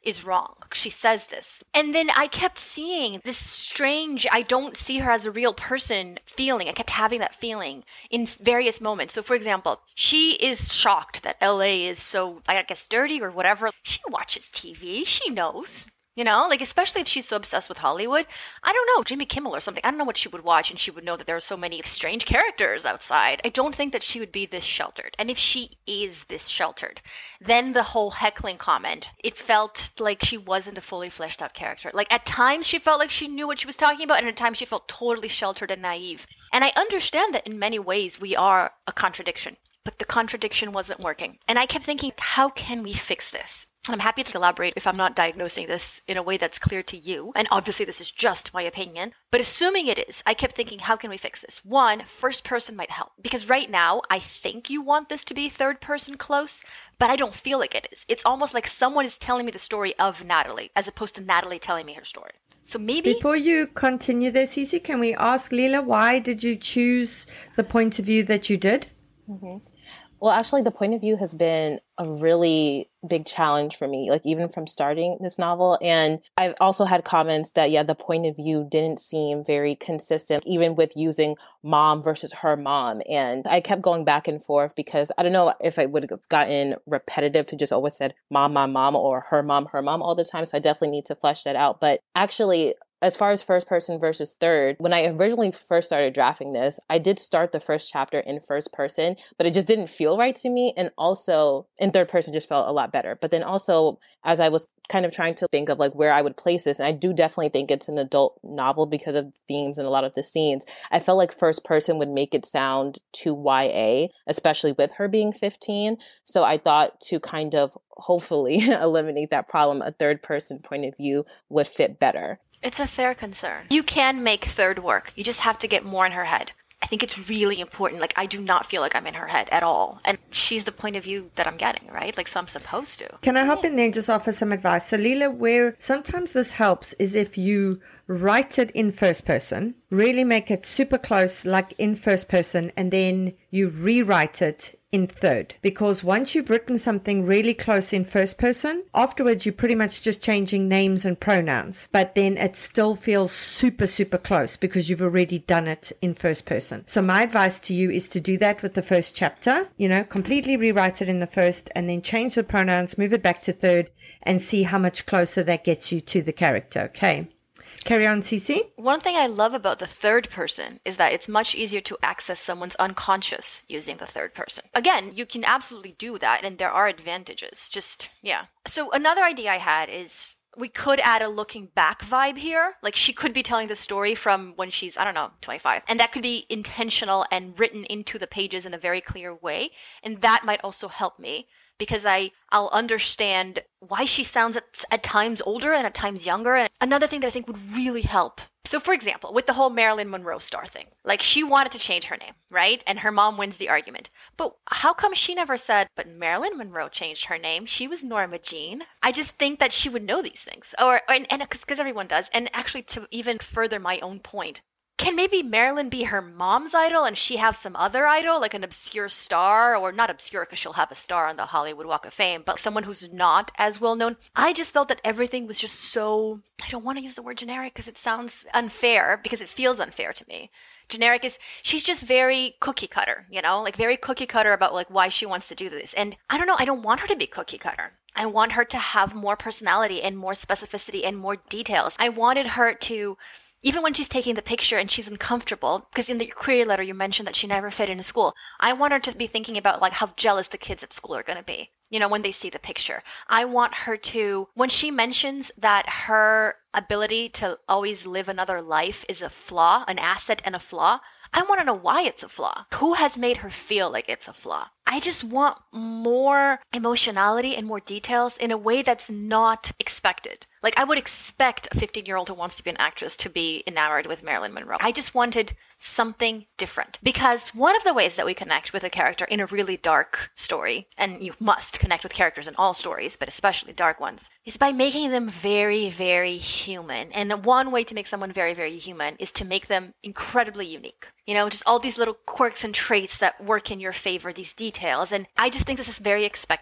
is wrong. She says this. And then I kept seeing this strange, I don't see her as a real person feeling. I kept having that feeling in various moments. So for example, she is shocked that L A is so, I guess, dirty or whatever. She watches T V. She knows. You know, like, especially if she's so obsessed with Hollywood. I don't know, Jimmy Kimmel or something. I don't know what she would watch, and she would know that there are so many strange characters outside. I don't think that she would be this sheltered. And if she is this sheltered, then the whole heckling comment, it felt like she wasn't a fully fleshed out character. Like, at times she felt like she knew what she was talking about, and at times she felt totally sheltered and naive. And I understand that in many ways we are a contradiction. But the contradiction wasn't working. And I kept thinking, how can we fix this? And I'm happy to elaborate if I'm not diagnosing this in a way that's clear to you. And obviously this is just my opinion. But assuming it is, I kept thinking, how can we fix this? One, first person might help. Because right now, I think you want this to be third person close, but I don't feel like it is. It's almost like someone is telling me the story of Natalie, as opposed to Natalie telling me her story. So maybe... Before you continue there, Cece, can we ask Leela, why did you choose the point of view that you did? Mm-hmm. Well, actually, the point of view has been a really big challenge for me, like even from starting this novel. And I've also had comments that, yeah, the point of view didn't seem very consistent, even with using mom versus her mom. And I kept going back and forth because I don't know if I would have gotten repetitive to just always said mom, mom, mom, or her mom, her mom all the time. So I definitely need to flesh that out. But actually, as far as first person versus third, when I originally first started drafting this, I did start the first chapter in first person, but it just didn't feel right to me. And also in third person just felt a lot better. But then also as I was kind of trying to think of like where I would place this, and I do definitely think it's an adult novel because of themes and a lot of the scenes, I felt like first person would make it sound too Y A, especially with her being fifteen. So I thought to kind of hopefully eliminate that problem, a third person point of view would fit better. It's a fair concern. You can make third work. You just have to get more in her head. I think it's really important. Like, I do not feel like I'm in her head at all. And she's the point of view that I'm getting, right? Like, so I'm supposed to. Can I hop in there and just offer some advice? So, Leela, where sometimes this helps is if you write it in first person, really make it super close, like in first person, and then you rewrite it in third. Because once you've written something really close in first person, afterwards you're pretty much just changing names and pronouns. But then it still feels super, super close because you've already done it in first person. So my advice to you is to do that with the first chapter, you know, completely rewrite it in the first and then change the pronouns, move it back to third and see how much closer that gets you to the character. Okay. Carry on, Cece. One thing I love about the third person is that it's much easier to access someone's unconscious using the third person. Again, you can absolutely do that, and there are advantages. Just, yeah. So another idea I had is we could add a looking back vibe here. Like, she could be telling the story from when she's, I don't know, twenty-five. And that could be intentional and written into the pages in a very clear way. And that might also help me, because I, I'll understand why she sounds at, at times older and at times younger. And another thing that I think would really help. So for example, with the whole Marilyn Monroe star thing, like she wanted to change her name, right? And her mom wins the argument. But how come she never said, but Marilyn Monroe changed her name? She was Norma Jean. I just think that she would know these things. Or, and because everyone does. And actually, to even further my own point, can maybe Marilyn be her mom's idol and she have some other idol, like an obscure star, or not obscure because she'll have a star on the Hollywood Walk of Fame, but someone who's not as well known? I just felt that everything was just so, I don't want to use the word generic because it sounds unfair, because it feels unfair to me. Generic is, she's just very cookie cutter, you know, like very cookie cutter about like why she wants to do this. And I don't know, I don't want her to be cookie cutter. I want her to have more personality and more specificity and more details. I wanted her to, even when she's taking the picture and she's uncomfortable, because in the query letter you mentioned that she never fit into school, I want her to be thinking about like how jealous the kids at school are going to be, you know, when they see the picture. I want her to, when she mentions that her ability to always live another life is a flaw, an asset and a flaw, I want to know why it's a flaw. Who has made her feel like it's a flaw? I just want more emotionality and more details in a way that's not expected. Like, I would expect a fifteen-year-old who wants to be an actress to be enamored with Marilyn Monroe. I just wanted something different. Because one of the ways that we connect with a character in a really dark story, and you must connect with characters in all stories, but especially dark ones, is by making them very, very human. And one way to make someone very, very human is to make them incredibly unique. You know, just all these little quirks and traits that work in your favor, these details. And I just think this is very expected.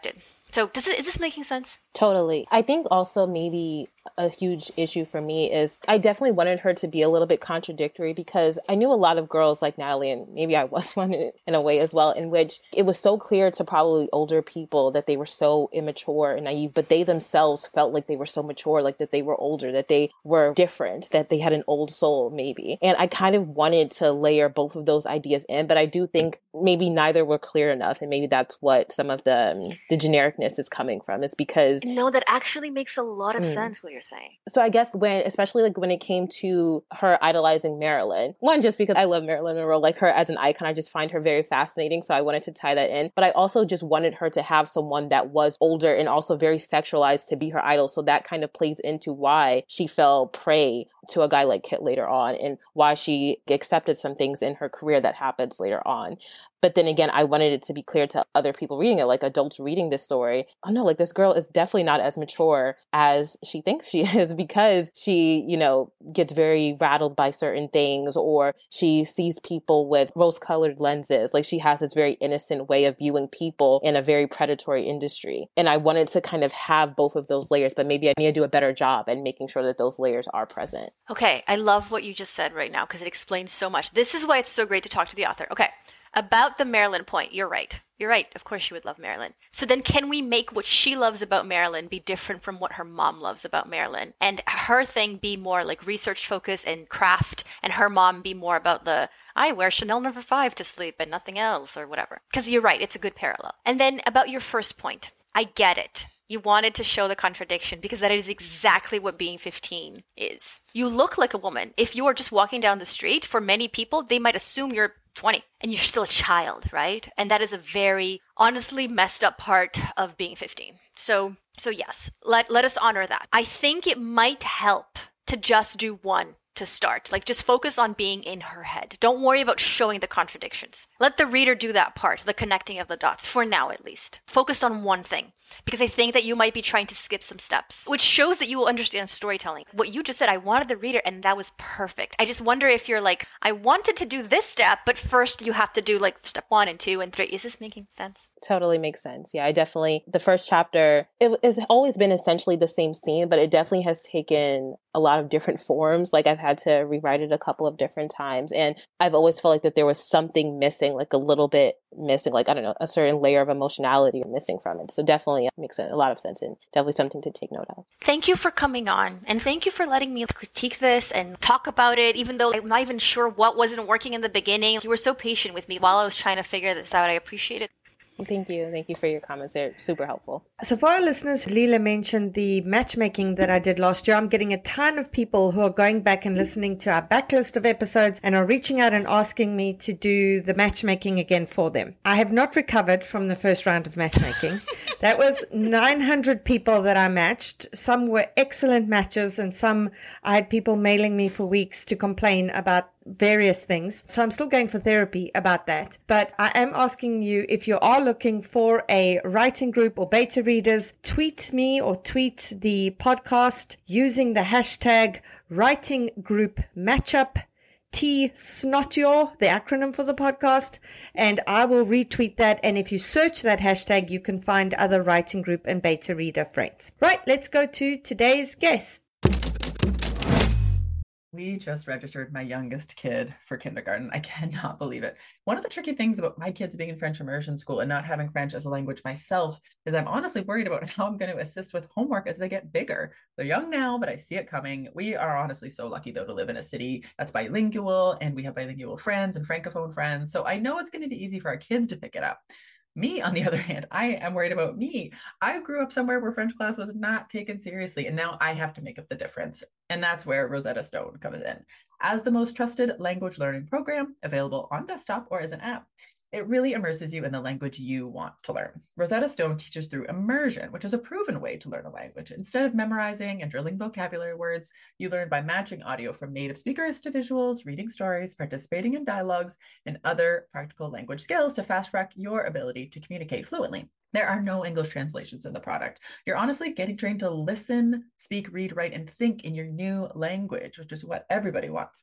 So does it, is this making sense? Totally. I think also maybe a huge issue for me is I definitely wanted her to be a little bit contradictory, because I knew a lot of girls like Natalie, and maybe I was one in a way as well, in which it was so clear to probably older people that they were so immature and naive, but they themselves felt like they were so mature, like that they were older, that they were different, that they had an old soul maybe. And I kind of wanted to layer both of those ideas in, but I do think maybe neither were clear enough. And maybe that's what some of the, um, the genericness is coming from. It's because no, that actually makes a lot of mm. sense what you're saying. So I guess when, especially like when it came to her idolizing Marilyn, one, just because I love Marilyn Monroe, like her as an icon, I just find her very fascinating. So I wanted to tie that in. But I also just wanted her to have someone that was older and also very sexualized to be her idol. So that kind of plays into why she fell prey to a guy like Kit later on, and why she accepted some things in her career that happens later on. But then again, I wanted it to be clear to other people reading it, like adults reading this story. Oh no, like this girl is definitely not as mature as she thinks she is, because she, you know, gets very rattled by certain things, or she sees people with rose-colored lenses. Like she has this very innocent way of viewing people in a very predatory industry. And I wanted to kind of have both of those layers, but maybe I need to do a better job at making sure that those layers are present. Okay, I love what you just said right now, because it explains so much. This is why it's so great to talk to the author. Okay. About the Marilyn point, you're right. You're right. Of course she would love Marilyn. So then can we make what she loves about Marilyn be different from what her mom loves about Marilyn? And her thing be more like research focus and craft, and her mom be more about the, I wear Chanel number five to sleep and nothing else, or whatever. Because you're right. It's a good parallel. And then about your first point, I get it. You wanted to show the contradiction, because that is exactly what being fifteen is. You look like a woman. If you are just walking down the street, for many people, they might assume you're twenty and you're still a child, right? And that is a very honestly messed up part of being fifteen. So, so yes, let, let us honor that. I think it might help to just do one to start. Like just focus on being in her head. Don't worry about showing the contradictions. Let the reader do that part, the connecting of the dots, for now at least. Focused on one thing. Because I think that you might be trying to skip some steps, which shows that you will understand storytelling. What you just said, I wanted the reader, and that was perfect. I just wonder if you're like, I wanted to do this step, but first you have to do like step one and two and three. Is this making sense? Totally makes sense. Yeah, I definitely, the first chapter, it has always been essentially the same scene, but it definitely has taken a lot of different forms. Like I've had to rewrite it a couple of different times. And I've always felt like that there was something missing, like a little bit missing, like, I don't know, a certain layer of emotionality missing from it. So definitely it makes a lot of sense, and definitely something to take note of. Thank you for coming on, and thank you for letting me critique this and talk about it, even though I'm not even sure what wasn't working in the beginning. You were so patient with me while I was trying to figure this out. I appreciate it. Thank you. Thank you for your comments. They're super helpful. So for our listeners, Leela mentioned the matchmaking that I did last year. I'm getting a ton of people who are going back and listening to our backlist of episodes and are reaching out and asking me to do the matchmaking again for them. I have not recovered from the first round of matchmaking. That was nine hundred people that I matched. Some were excellent matches, and some I had people mailing me for weeks to complain about various things. So I'm still going for therapy about that. But I am asking you, if you are looking for a writing group or beta readers, tweet me or tweet the podcast using the hashtag writing group matchup, T Snotyor, the acronym for the podcast, and I will retweet that. And if you search that hashtag, you can find other writing group and beta reader friends. Right, let's go to today's guest. We just registered my youngest kid for kindergarten. I cannot believe it. One of the tricky things about my kids being in French immersion school and not having French as a language myself is I'm honestly worried about how I'm going to assist with homework as they get bigger. They're young now, but I see it coming. We are honestly so lucky, though, to live in a city that's bilingual, and we have bilingual friends and Francophone friends. So I know it's going to be easy for our kids to pick it up. Me, on the other hand, I am worried about me. I grew up somewhere where French class was not taken seriously, and now I have to make up the difference. And that's where Rosetta Stone comes in. As the most trusted language learning program available on desktop or as an app, it really immerses you in the language you want to learn. Rosetta Stone teaches through immersion, which is a proven way to learn a language. Instead of memorizing and drilling vocabulary words, you learn by matching audio from native speakers to visuals, reading stories, participating in dialogues, and other practical language skills to fast-track your ability to communicate fluently. There are no English translations in the product. You're honestly getting trained to listen, speak, read, write, and think in your new language, which is what everybody wants.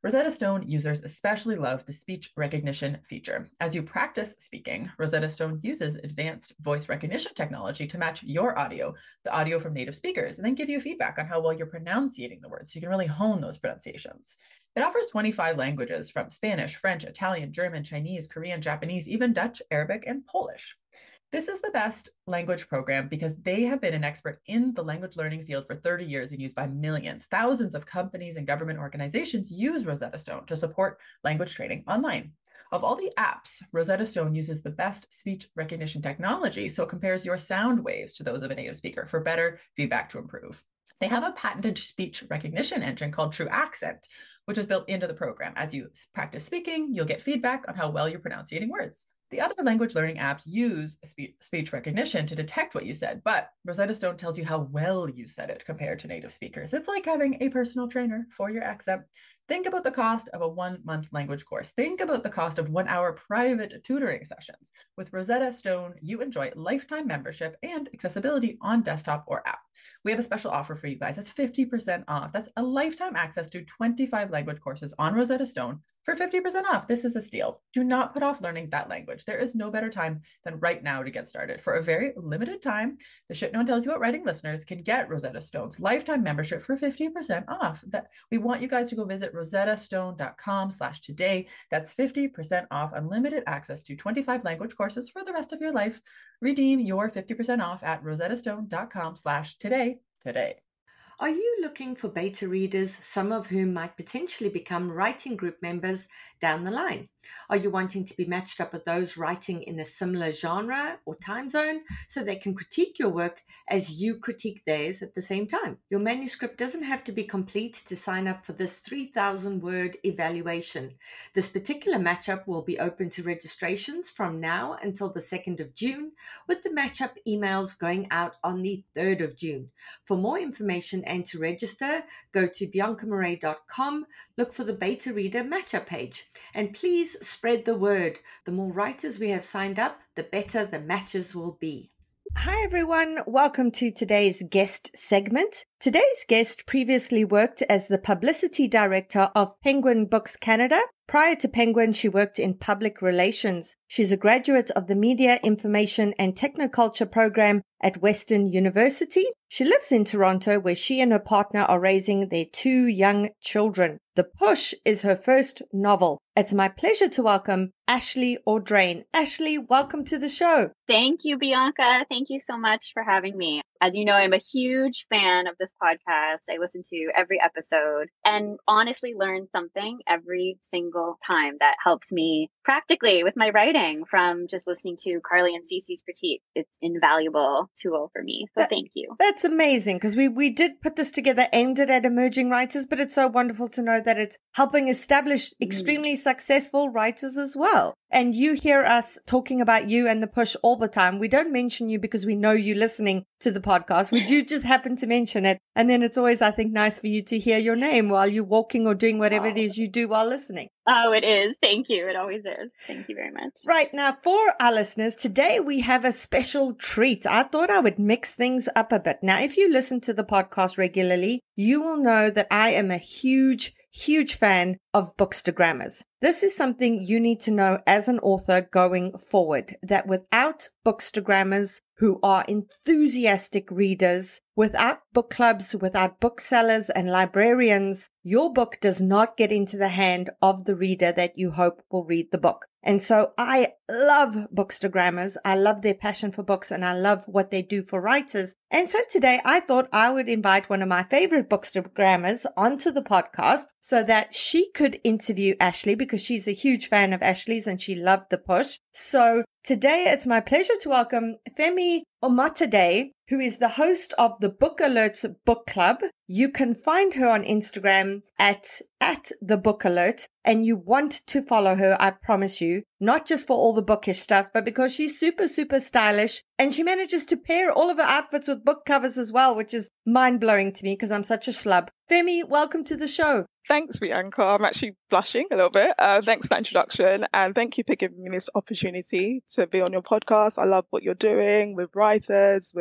Rosetta Stone users especially love the speech recognition feature. As you practice speaking, Rosetta Stone uses advanced voice recognition technology to match your audio, the audio from native speakers, and then give you feedback on how well you're pronunciating the words so you can really hone those pronunciations. It offers twenty-five languages from Spanish, French, Italian, German, Chinese, Korean, Japanese, even Dutch, Arabic, and Polish. This is the best language program because they have been an expert in the language learning field for thirty years and used by millions. Thousands of companies and government organizations use Rosetta Stone to support language training online. Of all the apps, Rosetta Stone uses the best speech recognition technology, so it compares your sound waves to those of a native speaker for better feedback to improve. They have a patented speech recognition engine called True Accent, which is built into the program. As you practice speaking, you'll get feedback on how well you're pronouncing words. The other language learning apps use spe- speech recognition to detect what you said, but Rosetta Stone tells you how well you said it compared to native speakers. It's like having a personal trainer for your accent. Think about the cost of a one-month language course. Think about the cost of one-hour private tutoring sessions. With Rosetta Stone, you enjoy lifetime membership and accessibility on desktop or app. We have a special offer for you guys. That's fifty percent off. That's a lifetime access to twenty-five language courses on Rosetta Stone for fifty percent off. This is a steal. Do not put off learning that language. There is no better time than right now to get started. For a very limited time, the Shit No One Tells You About Writing listeners can get Rosetta Stone's lifetime membership for fifty percent off. That we want you guys to go visit rosettastone.com slash today. That's fifty percent off unlimited access to twenty-five language courses for the rest of your life. Redeem your fifty percent off at rosettastone.com slash today today. Are you looking for beta readers, some of whom might potentially become writing group members down the line? Are you wanting to be matched up with those writing in a similar genre or time zone so they can critique your work as you critique theirs at the same time? Your manuscript doesn't have to be complete to sign up for this three thousand word evaluation. This particular matchup will be open to registrations from now until the second of June, with the matchup emails going out on the third of June. For more information and to register, go to bianca marais dot com, look for the beta reader matchup page, and please spread the word. The more writers we have signed up, the better the matches will be. Hi everyone, welcome to today's guest segment. Today's guest previously worked as the publicity director of Penguin Books Canada. Prior to Penguin, she worked in public relations. She's a graduate of the Media, Information and Technoculture program at Western University. She lives in Toronto, where she and her partner are raising their two young children. The Push is her first novel. It's my pleasure to welcome Ashley Audrain. Ashley, welcome to the show. Thank you, Bianca. Thank you so much for having me. As you know, I'm a huge fan of this podcast. I listen to every episode and honestly learn something every single time that helps me practically with my writing from just listening to Carly and Cece's critique. It's invaluable tool for me. So that, thank you. That's amazing because we, we did put this together aimed it at emerging writers, but it's so wonderful to know that it's helping establish extremely mm. successful writers as well. And you hear us talking about you and the Push all the time. We don't mention you because we know you listening to the podcast. We do just happen to mention it. And then it's always, I think, nice for you to hear your name while you're walking or doing whatever oh. it is you do while listening. Oh, it is. Thank you. It always is. Thank you very much. Right. Now, for our listeners, today we have a special treat. I thought I would mix things up a bit. Now, if you listen to the podcast regularly, you will know that I am a huge, huge fan of bookstagrammers. This is something you need to know as an author going forward, that without bookstagrammers who are enthusiastic readers, without book clubs, without booksellers and librarians, your book does not get into the hand of the reader that you hope will read the book. And so I love bookstagrammers. I love their passion for books and I love what they do for writers. And so today I thought I would invite one of my favorite bookstagrammers onto the podcast so that she could interview Ashley because she's a huge fan of Ashley's and she loved the Push. So today it's my pleasure to welcome Femi Omotade, who is the host of the Book Alert Book Club. You can find her on Instagram at, at the Book Alert, and you want to follow her, I promise you, not just for all the bookish stuff, but because she's super, super stylish, and she manages to pair all of her outfits with book covers as well, which is mind-blowing to me because I'm such a schlub. Femi, welcome to the show. Thanks, Bianca. I'm actually blushing a little bit. Uh, thanks for that introduction. And thank you for giving me this opportunity to be on your podcast. I love what you're doing with writers, with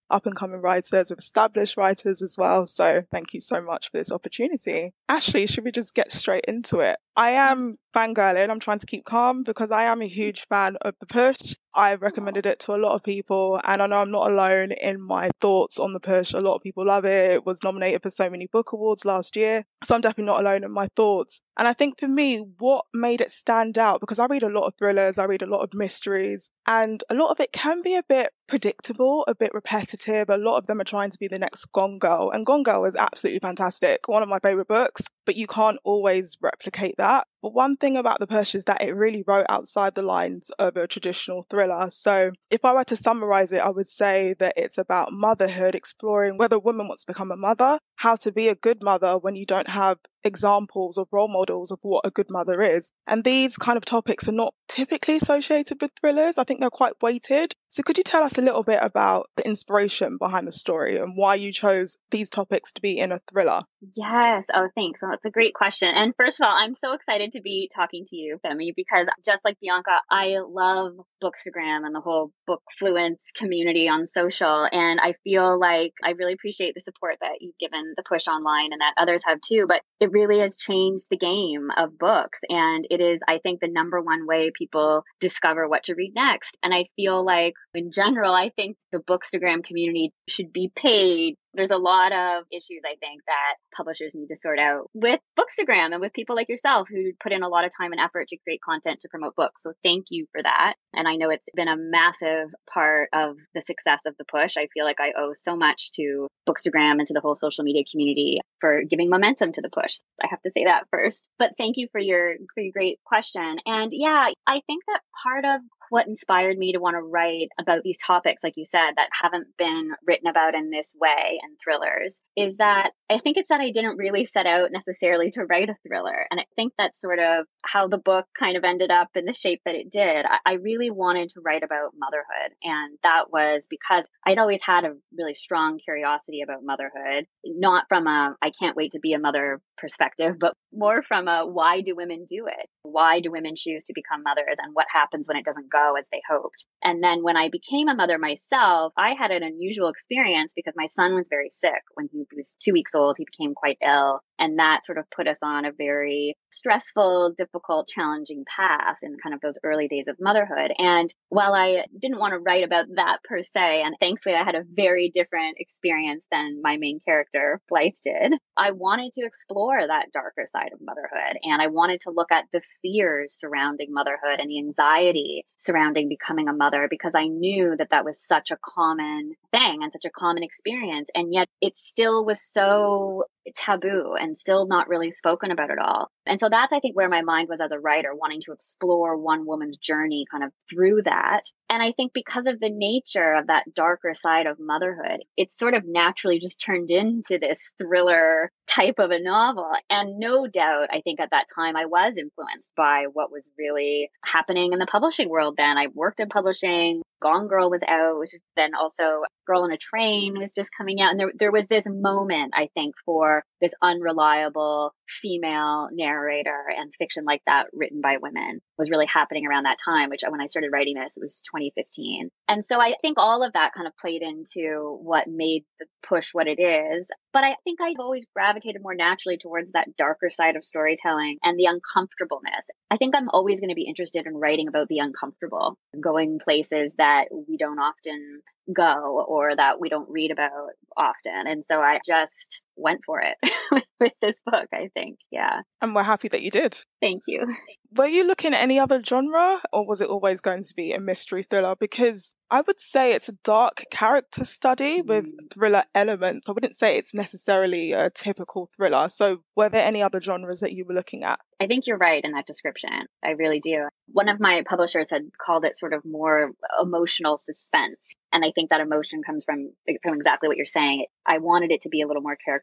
up-and-coming writers, with established writers as well. So thank you so much for this opportunity. Ashley, should we just get straight into it? I am fangirling. I'm trying to keep calm because I am a huge fan of The Push. I've recommended it to a lot of people, and I know I'm not alone in my thoughts on The Push. A lot of people love it. It was nominated for so many book awards last year, so I'm definitely not alone in my thoughts. And I think for me, what made it stand out, because I read a lot of thrillers, I read a lot of mysteries, and a lot of it can be a bit predictable, a bit repetitive. A lot of them are trying to be the next Gone Girl, and Gone Girl is absolutely fantastic, one of my favourite books, but you can't always replicate that. But one thing about The Push is that it really wrote outside the lines of a traditional thriller. So if I were to summarise it, I would say that it's about motherhood, exploring whether a woman wants to become a mother, how to be a good mother when you don't have examples or role models of what a good mother is. And these kind of topics are not typically associated with thrillers. I think they're quite weighted. So could you tell us a little bit about the inspiration behind the story and why you chose these topics to be in a thriller? Yes. Oh, thanks. Well, that's a great question. And first of all, I'm so excited to be talking to you, Femi, because just like Bianca, I love Bookstagram and the whole Bookfluence community on social. And I feel like I really appreciate the support that you've given The Push online and that others have too. But it really has changed the game of books. And it is, I think, the number one way people discover what to read next. And I feel like in general, I think the Bookstagram community should be paid. There's a lot of issues, I think, that publishers need to sort out with Bookstagram and with people like yourself who put in a lot of time and effort to create content to promote books. So thank you for that. And I know it's been a massive part of the success of The Push. I feel like I owe so much to Bookstagram and to the whole social media community for giving momentum to The Push. I have to say that first. But thank you for your, for your great question. And yeah, I think that part of what inspired me to want to write about these topics, like you said, that haven't been written about in this way in thrillers, is that I think it's that I didn't really set out necessarily to write a thriller. And I think that's sort of how the book kind of ended up in the shape that it did. I, I really wanted to write about motherhood. And that was because I'd always had a really strong curiosity about motherhood, not from a, I can't wait to be a mother perspective, but more from a, why do women do it? Why do women choose to become mothers? And what happens when it doesn't go as they hoped? And then when I became a mother myself, I had an unusual experience because my son was very sick. When he was two weeks old, he became quite ill. And that sort of put us on a very stressful, difficult, challenging path in kind of those early days of motherhood. And while I didn't want to write about that per se, and thankfully I had a very different experience than my main character, Blythe, did, I wanted to explore that darker side of motherhood. And I wanted to look at the fears surrounding motherhood and the anxiety surrounding becoming a mother, because I knew that that was such a common thing and such a common experience. And yet it still was so taboo and still not really spoken about at all. And so that's, I think, where my mind was as a writer, wanting to explore one woman's journey kind of through that. And I think because of the nature of that darker side of motherhood, it sort of naturally just turned into this thriller type of a novel. And no doubt, I think at that time I was influenced by what was really happening in the publishing world then. I worked in publishing. Gone Girl was out. Then also Girl on a Train was just coming out. And there, there was this moment, I think, for this unreliable female narrator and fiction like that written by women was really happening around that time, which when I started writing this, it was twenty fifteen. And so I think all of that kind of played into what made The Push what it is. But I think I've always gravitated more naturally towards that darker side of storytelling and the uncomfortableness. I think I'm always going to be interested in writing about the uncomfortable, going places that we don't often go or that we don't read about often. And so I just went for it with this book, I think. Yeah. And we're happy that you did. Thank you. Were you looking at any other genre, or was it always going to be a mystery thriller? Because I would say it's a dark character study with thriller elements. I wouldn't say it's necessarily a typical thriller. So were there any other genres that you were looking at? I think you're right in that description. I really do. One of my publishers had called it sort of more emotional suspense. And I think that emotion comes from, from exactly what you're saying. I wanted it to be a little more character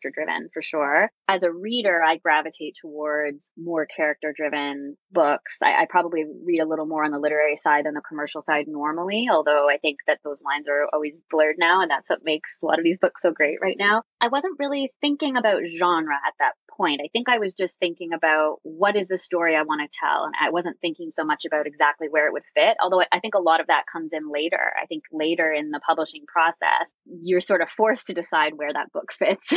character driven for sure. As a reader, I gravitate towards more character driven books. I, I probably read a little more on the literary side than the commercial side normally, although I think that those lines are always blurred now, and that's what makes a lot of these books so great right now. I wasn't really thinking about genre at that point. I think I was just thinking about what is the story I want to tell, and I wasn't thinking so much about exactly where it would fit, although I think a lot of that comes in later. I think later in the publishing process, you're sort of forced to decide where that book fits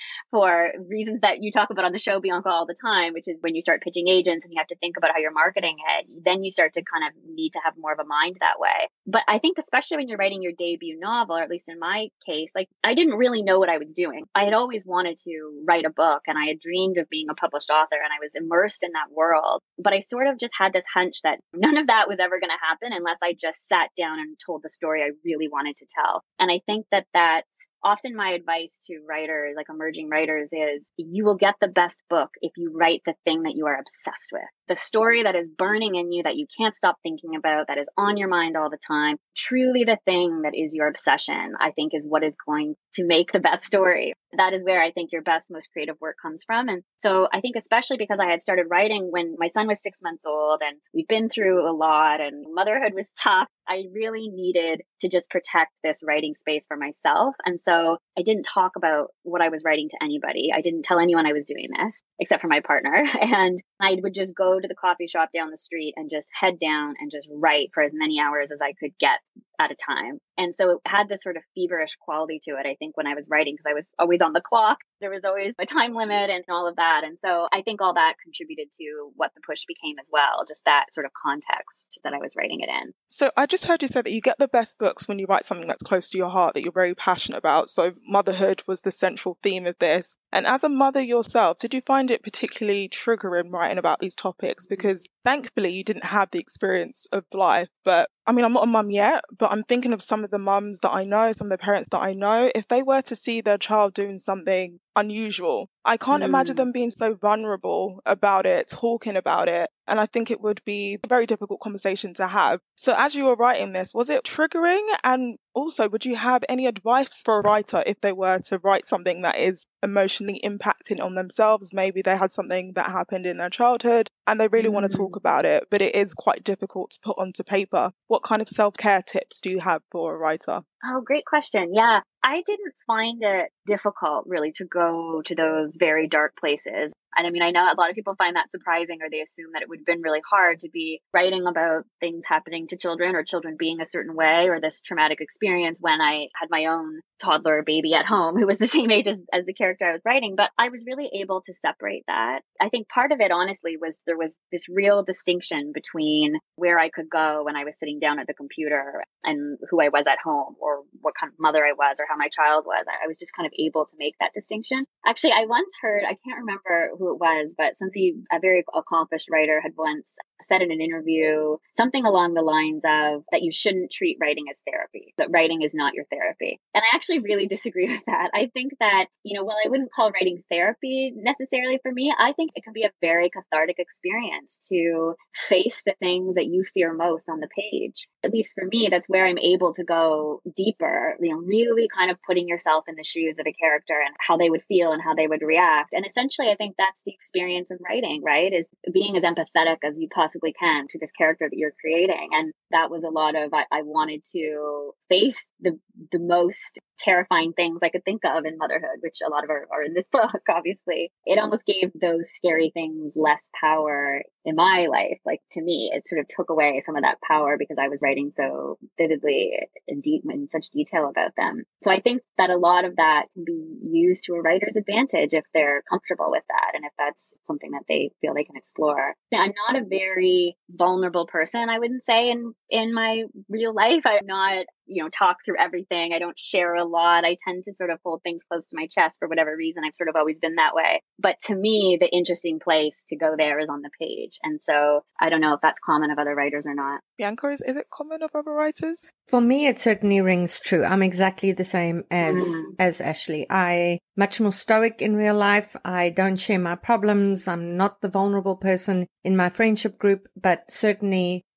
for reasons that you talk about on the show, Bianca, all the time, which is when you start pitching agents and you have to think about how you're marketing it, then you start to kind of need to have more of a mind that way. But I think especially when you're writing your debut novel, or at least in my case, like I didn't really know what I was doing. I had always wanted to write a book and I had dreamed of being a published author and I was immersed in that world. But I sort of just had this hunch that none of that was ever going to happen unless I just sat down and told the story I really wanted to tell. And I think that that's often my advice to writers, like emerging writers, is you will get the best book if you write the thing that you are obsessed with. The story that is burning in you, that you can't stop thinking about, that is on your mind all the time. Truly the thing that is your obsession, I think, is what is going to make the best story. That is where I think your best, most creative work comes from. And so I think especially because I had started writing when my son was six months old and we'd been through a lot and motherhood was tough, I really needed to just protect this writing space for myself. And so I didn't talk about what I was writing to anybody. I didn't tell anyone I was doing this, except for my partner. And I would just go to the coffee shop down the street and just head down and just write for as many hours as I could get at a time. And so it had this sort of feverish quality to it, I think, when I was writing, because I was always on the clock. There was always a time limit and all of that. And so I think all that contributed to what the push became as well, just that sort of context that I was writing it in. So I just heard you say that you get the best books when you write something that's close to your heart, that you're very passionate about. So motherhood was the central theme of this. And as a mother yourself, did you find it particularly triggering writing about these topics? Because thankfully you didn't have the experience of life. But I mean, I'm not a mum yet, but I'm thinking of some of the mums that I know, some of the parents that I know, if they were to see their child doing something unusual, I can't mm. imagine them being so vulnerable about it, talking about it. And I think it would be a very difficult conversation to have. So as you were writing this, was it triggering? And also, would you have any advice for a writer if they were to write something that is emotionally impacting on themselves? Maybe they had something that happened in their childhood and they really mm. want to talk about it, but it is quite difficult to put onto paper. What kind of self-care tips do you have for a writer? Oh, great question. Yeah, I didn't find it difficult really to go to those very dark places. And I mean, I know a lot of people find that surprising, or they assume that it would have been really hard to be writing about things happening to children or children being a certain way or this traumatic experience when I had my own toddler baby at home who was the same age as, as the character I was writing. But I was really able to separate that. I think part of it, honestly, was there was this real distinction between where I could go when I was sitting down at the computer and who I was at home, or what kind of mother I was, or how my child was. I was just kind of able to make that distinction. Actually, I once heard, I can't remember who it was, but somebody, a very accomplished writer, had once said in an interview something along the lines of that you shouldn't treat writing as therapy, that writing is not your therapy. And I actually really disagree with that. I think that, you know, while I wouldn't call writing therapy necessarily for me, I think it can be a very cathartic experience to face the things that you fear most on the page. At least for me, that's where I'm able to go deeper, you know, really kind of putting yourself in the shoes of a character and how they would feel and how they would react. And essentially, I think that's the experience of writing, right? Is being as empathetic as you possibly can to this character that you're creating. And that was a lot of, I, I wanted to face the the most terrifying things I could think of in motherhood, which a lot of are, are in this book, obviously. It almost gave those scary things less power in my life. Like, to me, it sort of took away some of that power because I was writing so vividly in, deep, in such detail about them. So I think that a lot of that can be used to a writer's advantage if they're comfortable with that and if that's something that they feel they can explore. I'm not a very vulnerable person, I wouldn't say, in, in my real life. I'm not, you know, talk through everything. I don't share a lot. I tend to sort of hold things close to my chest for whatever reason. I've sort of always been that way. But to me, the interesting place to go there is on the page. And so I don't know if that's common of other writers or not. Bianca, is, is it common of other writers? For me, it certainly rings true. I'm exactly the same as, mm. as Ashley. I much more stoic in real life. I don't share my problems. I'm not the vulnerable person in my friendship group, but certainly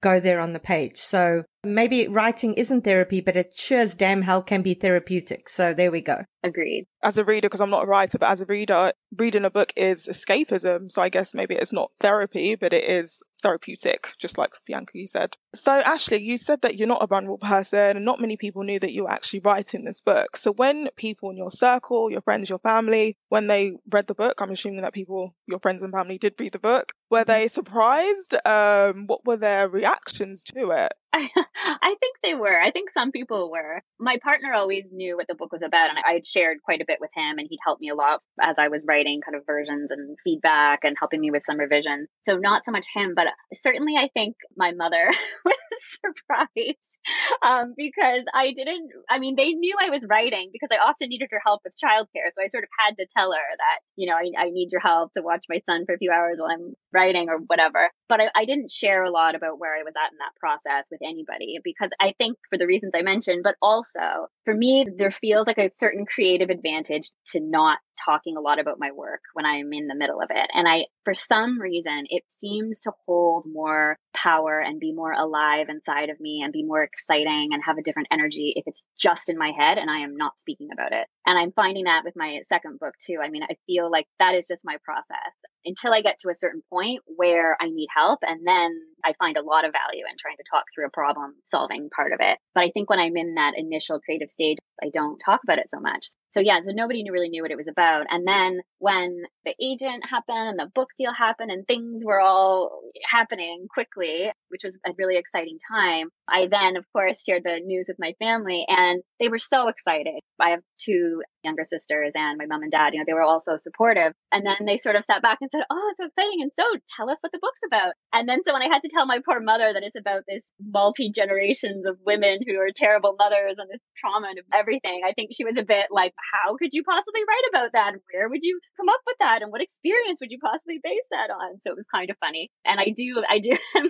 go there on the page. So maybe writing isn't therapy, but it sure as damn hell can be therapeutic. So there we go. Agreed. As a reader, because I'm not a writer, but as a reader, reading a book is escapism. So I guess maybe it's not therapy, but it is therapeutic, just like Bianca, you said. So Ashley, you said that you're not a vulnerable person and not many people knew that you were actually writing this book. So when people in your circle, your friends, your family, when they read the book, I'm assuming that people, your friends and family did read the book, were they surprised? Um, what were their reactions to it? I, I think they were. I think some people were. My partner always knew what the book was about, and I had shared quite a bit with him, and he'd helped me a lot as I was writing kind of versions and feedback and helping me with some revisions. So not so much him, but certainly I think my mother was surprised um, because I didn't, I mean, they knew I was writing because I often needed her help with childcare. So I sort of had to tell her that, you know, I, I need your help to watch my son for a few hours while I'm writing or whatever. But I, I didn't share a lot about where I was at in that process with anybody because I think for the reasons I mentioned, but also for me, there feels like a certain creative advantage to not talking a lot about my work when I'm in the middle of it. And I, for some reason, it seems to hold more power and be more alive inside of me and be more exciting and have a different energy if it's just in my head and I am not speaking about it. And I'm finding that with my second book too. I mean, I feel like that is just my process until I get to a certain point where I need help. And then I find a lot of value in trying to talk through a problem solving part of it. But I think when I'm in that initial creative stage, I don't talk about it so much. So yeah, so nobody really knew what it was about. And then when the agent happened and the book deal happened and things were all happening quickly, which was a really exciting time, I then, of course, shared the news with my family and they were so excited. I have two younger sisters and my mom and dad, you know, they were all so supportive. And then they sort of sat back and said, oh, it's so exciting. And so tell us what the book's about. And then so when I had to tell my poor mother that it's about this multi-generations of women who are terrible mothers and this trauma and everything, I think she was a bit like, how could you possibly write about that? Where would you come up with that? And what experience would you possibly base that on? So it was kind of funny. And I do, I do,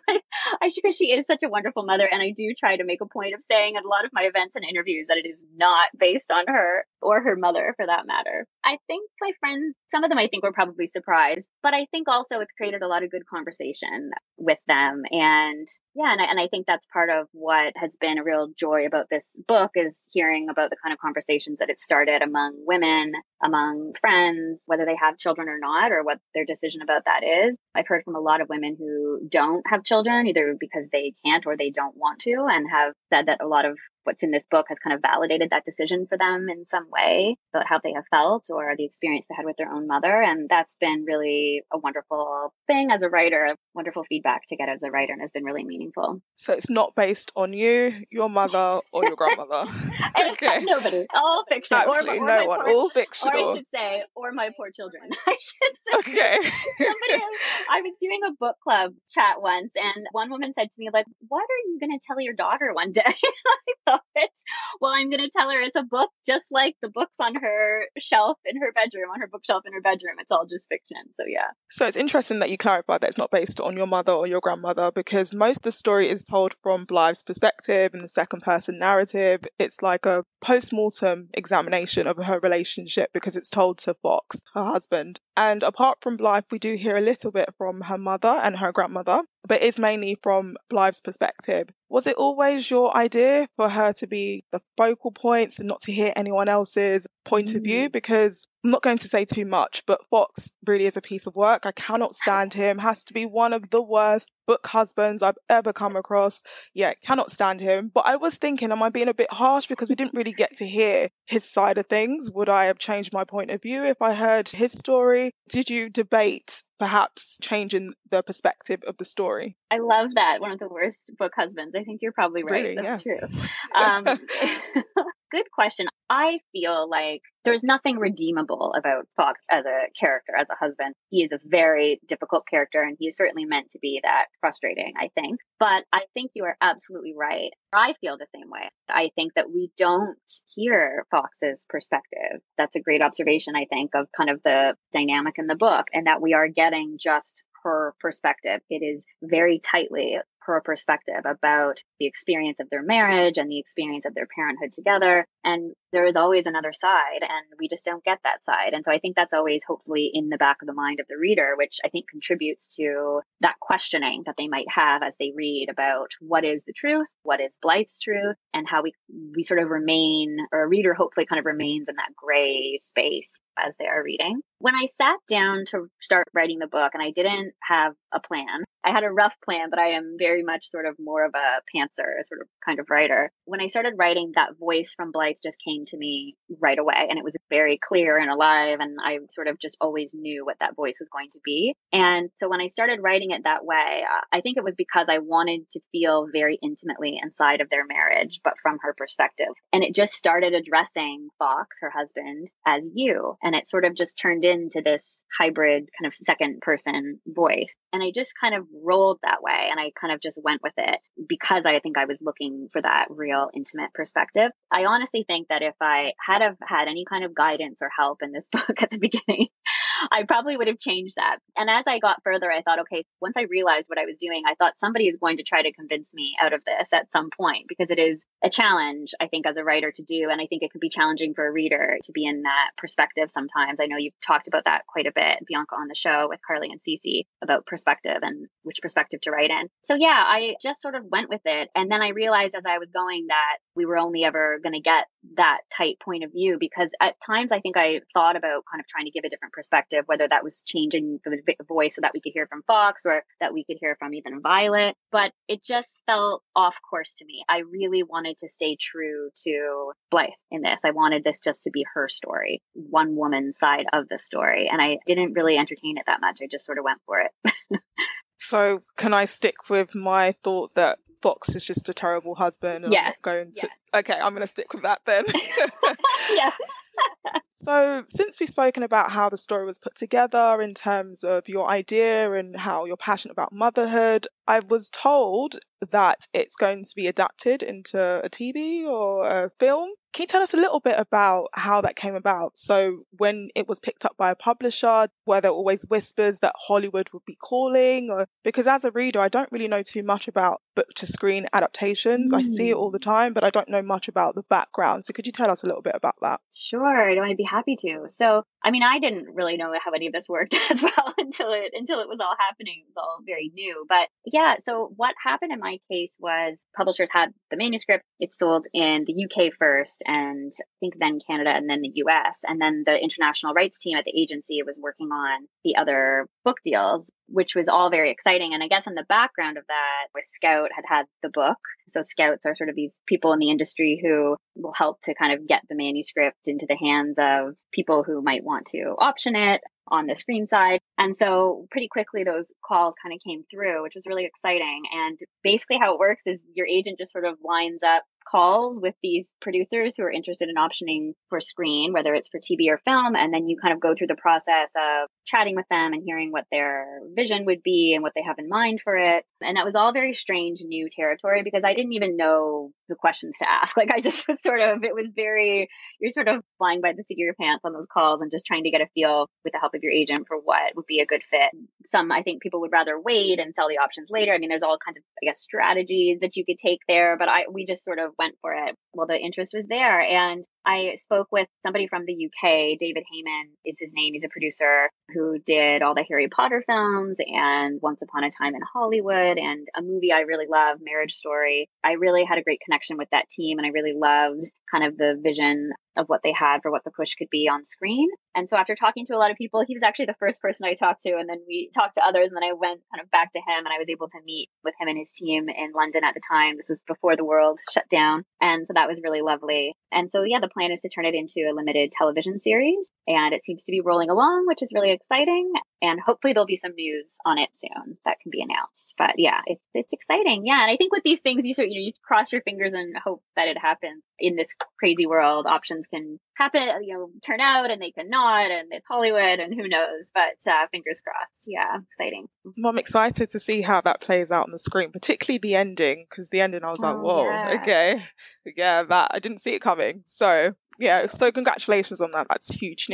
I because she is such a wonderful mother. And I do try to make a point of saying at a lot of my events and interviews that it is not based on her or her mother for that matter. I think my friends, some of them I think were probably surprised, but I think also it's created a lot of good conversation with them. And yeah, and I, and I think that's part of what has been a real joy about this book is hearing about the kind of conversations that it started among women, among friends, whether they have children or not, or what their decision about that is. I've heard from a lot of women who don't have children, either because they can't or they don't want to, and have said that a lot of what's in this book has kind of validated that decision for them in some way about how they have felt or the experience they had with their own mother. And that's been really a wonderful thing as a writer, wonderful feedback to get as a writer and has been really meaningful. So it's not based on you, your mother, or your grandmother? Okay. Nobody. All fiction. Absolutely or, or no one. Poor, all fictional. Or I should say, or my poor children. I should say. Okay. Somebody, I was doing a book club chat once and one woman said to me, like, what are you going to tell your daughter one day? I thought, well, I'm going to tell her it's a book just like the books on her shelf in her bedroom, on her bookshelf in her bedroom. It's all just fiction. So yeah. So it's interesting that you clarified that it's not based on your mother or your grandmother, because most of the story is told from Blythe's perspective in the second person narrative. It's like a post-mortem examination of her relationship because it's told to Fox, her husband. And apart from Blythe, we do hear a little bit from her mother and her grandmother, but it's mainly from Blythe's perspective. Was it always your idea for her to be the focal points and not to hear anyone else's point mm. of view? Because I'm not going to say too much, but Fox really is a piece of work. I cannot stand him. Has to be one of the worst book husbands I've ever come across. Yeah, cannot stand him. But I was thinking, am I being a bit harsh because we didn't really get to hear his side of things? Would I have changed my point of view if I heard his story? Did you debate perhaps changing the perspective of the story? I love that. One of the worst book husbands. I think you're probably right. Really? That's Yeah. true. Um, good question. I feel like there's nothing redeemable about Fox as a character, as a husband. He is a very difficult character, and he is certainly meant to be that frustrating, I think. But I think you are absolutely right. I feel the same way. I think that we don't hear Fox's perspective. That's a great observation, I think, of kind of the dynamic in the book, and that we are getting just her perspective. It is very tightly her perspective about the experience of their marriage and the experience of their parenthood together. And there is always another side, and we just don't get that side. And so I think that's always hopefully in the back of the mind of the reader, which I think contributes to that questioning that they might have as they read about what is the truth, what is Blythe's truth, and how we we sort of remain, or a reader hopefully kind of remains in that gray space as they are reading. When I sat down to start writing the book, and I didn't have a plan, I had a rough plan, but I am very much sort of more of a pantser sort of kind of writer. When I started writing, that voice from Blythe just came to me right away, and it was very clear and alive, and I sort of just always knew what that voice was going to be. And so when I started writing it that way, I think it was because I wanted to feel very intimately inside of their marriage, but from her perspective. And it just started addressing Fawkes, her husband, as you. And it sort of just turned into this hybrid kind of second person voice. And I just kind of rolled that way. And I kind of just went with it because I think I was looking for that real intimate perspective. I honestly think that if I had have had any kind of guidance or help in this book at the beginning, I probably would have changed that. And as I got further, I thought, okay, once I realized what I was doing, I thought somebody is going to try to convince me out of this at some point, because it is a challenge, I think, as a writer to do. And I think it could be challenging for a reader to be in that perspective sometimes. I know you've talked about that quite a bit, Bianca, on the show with Carly and Cece about perspective and which perspective to write in. So yeah, I just sort of went with it. And then I realized as I was going that we were only ever going to get that tight point of view, because at times I think I thought about kind of trying to give a different perspective, whether that was changing the voice so that we could hear from Fawkes or that we could hear from even Violet. But it just felt off course to me. I really wanted to stay true to Blythe in this. I wanted this just to be her story, one woman's side of the story. And I didn't really entertain it that much. I just sort of went for it. So can I stick with my thought that Fawkes is just a terrible husband? And yeah. I'm not going to... Yeah. Okay, I'm going to stick with that then. Yeah. So since we've spoken about how the story was put together in terms of your idea and how you're passionate about motherhood, I was told that it's going to be adapted into a T V or a film. Can you tell us a little bit about how that came about? So when it was picked up by a publisher, were there always whispers that Hollywood would be calling? Or because as a reader, I don't really know too much about book-to-screen adaptations. Mm. I see it all the time, but I don't know much about the background. So could you tell us a little bit about that? Sure, I'd be happy to. So, I mean, I didn't really know how any of this worked as well until it until it was all happening. It was all very new. But yeah, so what happened in my case was publishers had the manuscript. It sold in the U K first, and I think then Canada, and then the U S. And then the international rights team at the agency was working on the other book deals, which was all very exciting. And I guess in the background of that was Scout had had the book. So Scouts are sort of these people in the industry who will help to kind of get the manuscript into the hands of people who might want to option it on the screen side. And so pretty quickly those calls kind of came through, which was really exciting. And basically how it works is your agent just sort of lines up calls with these producers who are interested in optioning for screen, whether it's for T V or film. And then you kind of go through the process of chatting with them and hearing what their vision would be and what they have in mind for it. And that was all very strange, new territory, because I didn't even know the questions to ask. Like I just was sort of, it was very, you're sort of flying by the seat of your pants on those calls and just trying to get a feel with the help of your agent for what would be a good fit. Some, I think people would rather wait and sell the options later. I mean, there's all kinds of, I guess, strategies that you could take there, but I, we just sort of went for it. Well, the interest was there. And I spoke with somebody from the U K, David Heyman is his name. He's a producer who did all the Harry Potter films and Once Upon a Time in Hollywood and a movie I really love, Marriage Story. I really had a great connection with that team, and I really loved kind of the vision of what they had for what the push could be on screen. And so after talking to a lot of people, he was actually the first person I talked to. And then we talked to others. And then I went kind of back to him, and I was able to meet with him and his team in London at the time. This was before the world shut down. And so that was really lovely. And so, yeah, the plan is to turn it into a limited television series. And it seems to be rolling along, which is really exciting. And hopefully there'll be some news on it soon that can be announced. But yeah, it's it's exciting. Yeah. And I think with these things, you sort you know, you cross your fingers and hope that it happens. In this crazy world, options can happen, you know, turn out, and they can not, and it's Hollywood, and who knows, but uh, fingers crossed. Yeah, exciting. I'm excited to see how that plays out on the screen, particularly the ending, because the ending I was like, oh, whoa, yeah. okay. Yeah, that, I didn't see it coming. So yeah, so congratulations on that. That's huge news.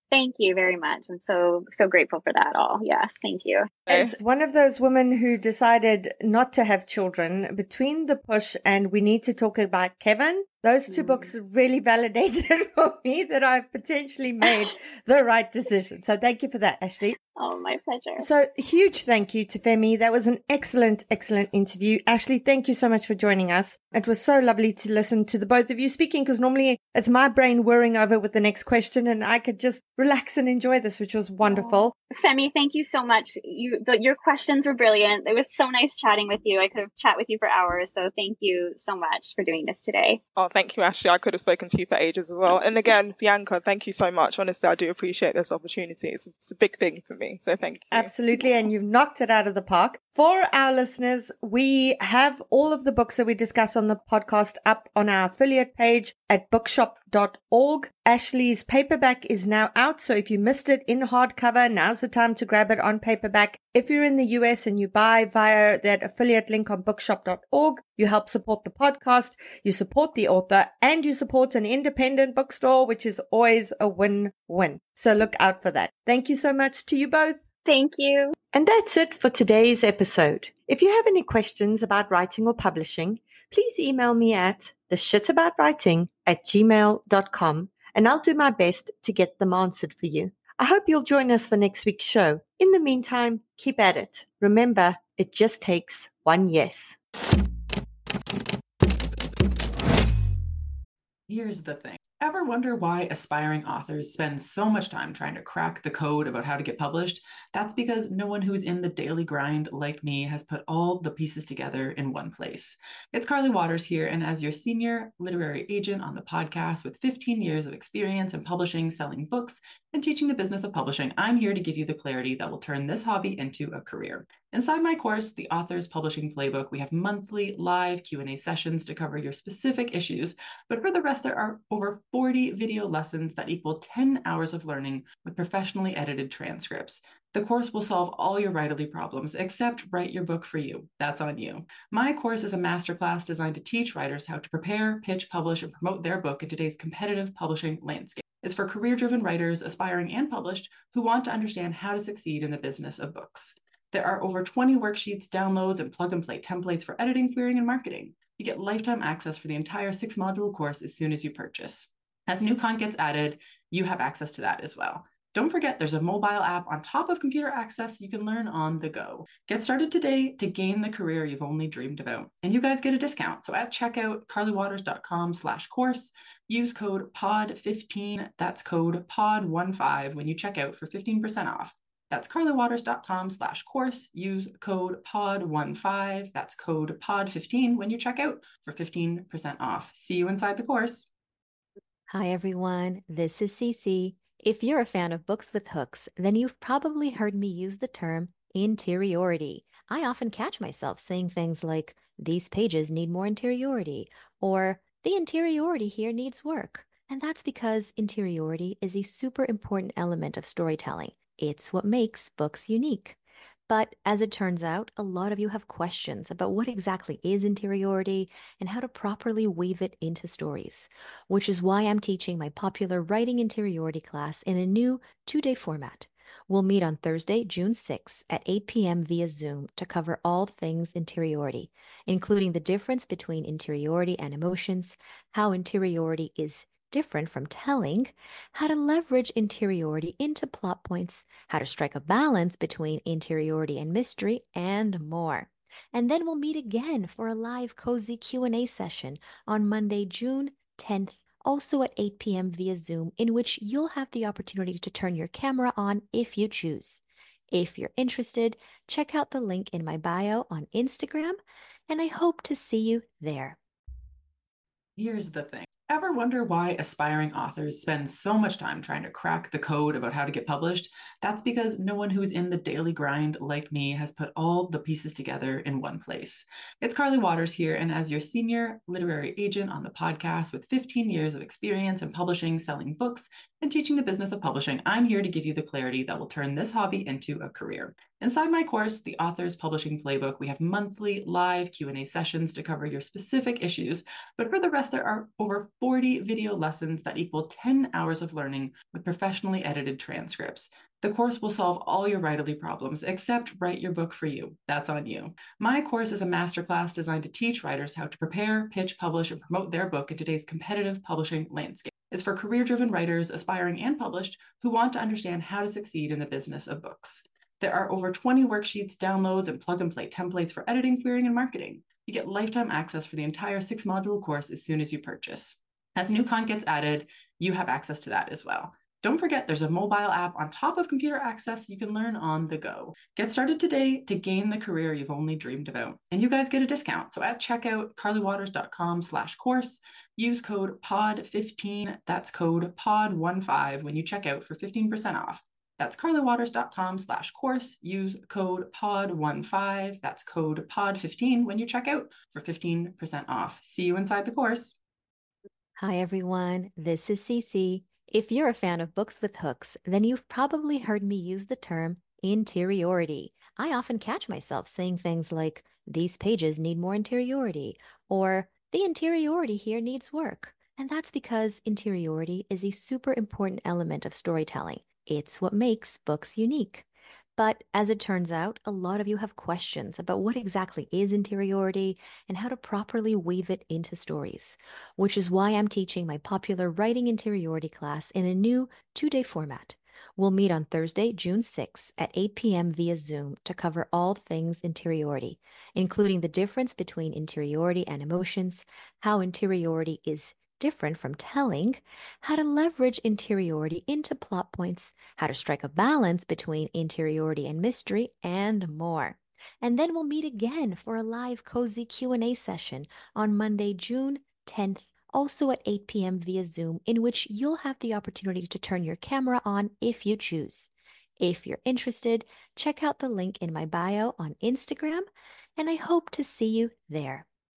Thank you very much. I'm so, so grateful for that all. Yes, thank you. As one of those women who decided not to have children, between The Push and We Need to Talk About Kevin, those two mm. books really validated for me that I've potentially made the right decision. So thank you for that, Ashley. Oh, my pleasure. So huge thank you to Femi. That was an excellent, excellent interview. Ashley, thank you so much for joining us. It was so lovely to listen to the both of you speaking, because normally it's my brain whirring over with the next question and I could just relax and enjoy this, which was wonderful. Oh, Femi, thank you so much. You, the, your questions were brilliant. It was so nice chatting with you. I could have chat with you for hours. So thank you so much for doing this today. Oh, thank you, Ashley. I could have spoken to you for ages as well. And again, Bianca, thank you so much. Honestly, I do appreciate this opportunity. It's, it's a big thing for me. So thank you. Absolutely. And you've knocked it out of the park. For our listeners, we have all of the books that we discuss on the podcast up on our affiliate page at bookshop dot org. Ashley's paperback is now out. So if you missed it in hardcover, now's the time to grab it on paperback. If you're in the U S and you buy via that affiliate link on bookshop dot org, you help support the podcast, you support the author, and you support an independent bookstore, which is always a win-win. So look out for that. Thank you so much to you both. Thank you. And that's it for today's episode. If you have any questions about writing or publishing, please email me at theshitaboutwriting at gmail dot com, and I'll do my best to get them answered for you. I hope you'll join us for next week's show. In the meantime, keep at it. Remember, it just takes one yes. Here's the thing. Ever wonder why aspiring authors spend so much time trying to crack the code about how to get published? That's because no one who's in the daily grind like me has put all the pieces together in one place. It's Carly Waters here, and as your senior literary agent on the podcast with fifteen years of experience in publishing, selling books, and teaching the business of publishing, I'm here to give you the clarity that will turn this hobby into a career. Inside my course, The Author's Publishing Playbook, we have monthly live Q and A sessions to cover your specific issues, but for the rest, there are over forty video lessons that equal ten hours of learning with professionally edited transcripts. The course will solve all your writerly problems, except write your book for you. That's on you. My course is a masterclass designed to teach writers how to prepare, pitch, publish, and promote their book in today's competitive publishing landscape. It's for career-driven writers, aspiring and published, who want to understand how to succeed in the business of books. There are over twenty worksheets, downloads, and plug-and-play templates for editing, querying, and marketing. You get lifetime access for the entire six-module course as soon as you purchase. As new content gets added, you have access to that as well. Don't forget, there's a mobile app on top of computer access you can learn on the go. Get started today to gain the career you've only dreamed about. And you guys get a discount. So at checkout, carly waters dot com slash course, use code P O D fifteen, that's code P O D fifteen when you check out for fifteen percent off. That's carly waters dot com slash course, use code P O D fifteen, that's code P O D fifteen when you check out for fifteen percent off. See you inside the course. Hi everyone, this is Cece. If you're a fan of books with hooks, then you've probably heard me use the term interiority. I often catch myself saying things like, these pages need more interiority, or the interiority here needs work. And that's because interiority is a super important element of storytelling. It's what makes books unique. But as it turns out, a lot of you have questions about what exactly is interiority and how to properly weave it into stories, which is why I'm teaching my popular Writing Interiority class in a new two-day format. We'll meet on Thursday, June sixth at eight p.m. via Zoom to cover all things interiority, including the difference between interiority and emotions, how interiority is different from telling, how to leverage interiority into plot points, how to strike a balance between interiority and mystery, and more. And then we'll meet again for a live cozy Q and A session on Monday, June tenth, also at eight p.m. via Zoom, in which you'll have the opportunity to turn your camera on if you choose. If you're interested, check out the link in my bio on Instagram, and I hope to see you there. Here's the thing. Ever wonder why aspiring authors spend so much time trying to crack the code about how to get published? That's because no one who's in the daily grind like me has put all the pieces together in one place. It's Carly Waters here, and as your senior literary agent on the podcast with fifteen years of experience in publishing, selling books, and teaching the business of publishing, I'm here to give you the clarity that will turn this hobby into a career. Inside my course, The Author's Publishing Playbook, we have monthly live Q and A sessions to cover your specific issues, but for the rest, there are over forty video lessons that equal ten hours of learning with professionally edited transcripts. The course will solve all your writerly problems, except write your book for you. That's on you. My course is a masterclass designed to teach writers how to prepare, pitch, publish, and promote their book in today's competitive publishing landscape. It's for career-driven writers, aspiring and published, who want to understand how to succeed in the business of books. There are over twenty worksheets, downloads, and plug-and-play templates for editing, querying, and marketing. You get lifetime access for the entire six-module course as soon as you purchase. As new content gets added, you have access to that as well. Don't forget, there's a mobile app on top of computer access you can learn on the go. Get started today to gain the career you've only dreamed about. And you guys get a discount. So at checkout, carlywaters.com slash course, use code P O D fifteen, that's code P O D fifteen when you check out for fifteen percent off. That's carlywaters.com slash course, use code P O D fifteen, that's code P O D fifteen when you check out for fifteen percent off. See you inside the course. Hi, everyone. This is Cece. If you're a fan of books with hooks, then you've probably heard me use the term interiority. I often catch myself saying things like, these pages need more interiority, or the interiority here needs work. And that's because interiority is a super important element of storytelling. It's what makes books unique. But as it turns out, a lot of you have questions about what exactly is interiority and how to properly weave it into stories, which is why I'm teaching my popular Writing Interiority class in a new two-day format. We'll meet on Thursday, June sixth at eight p.m. via Zoom to cover all things interiority, including the difference between interiority and emotions, how interiority is different from telling, how to leverage interiority into plot points, how to strike a balance between interiority and mystery, and more. And then we'll meet again for a live cozy Q and A session on Monday, June tenth, also at eight p.m. via Zoom, in which you'll have the opportunity to turn your camera on if you choose. If you're interested, check out the link in my bio on Instagram, and I hope to see you there.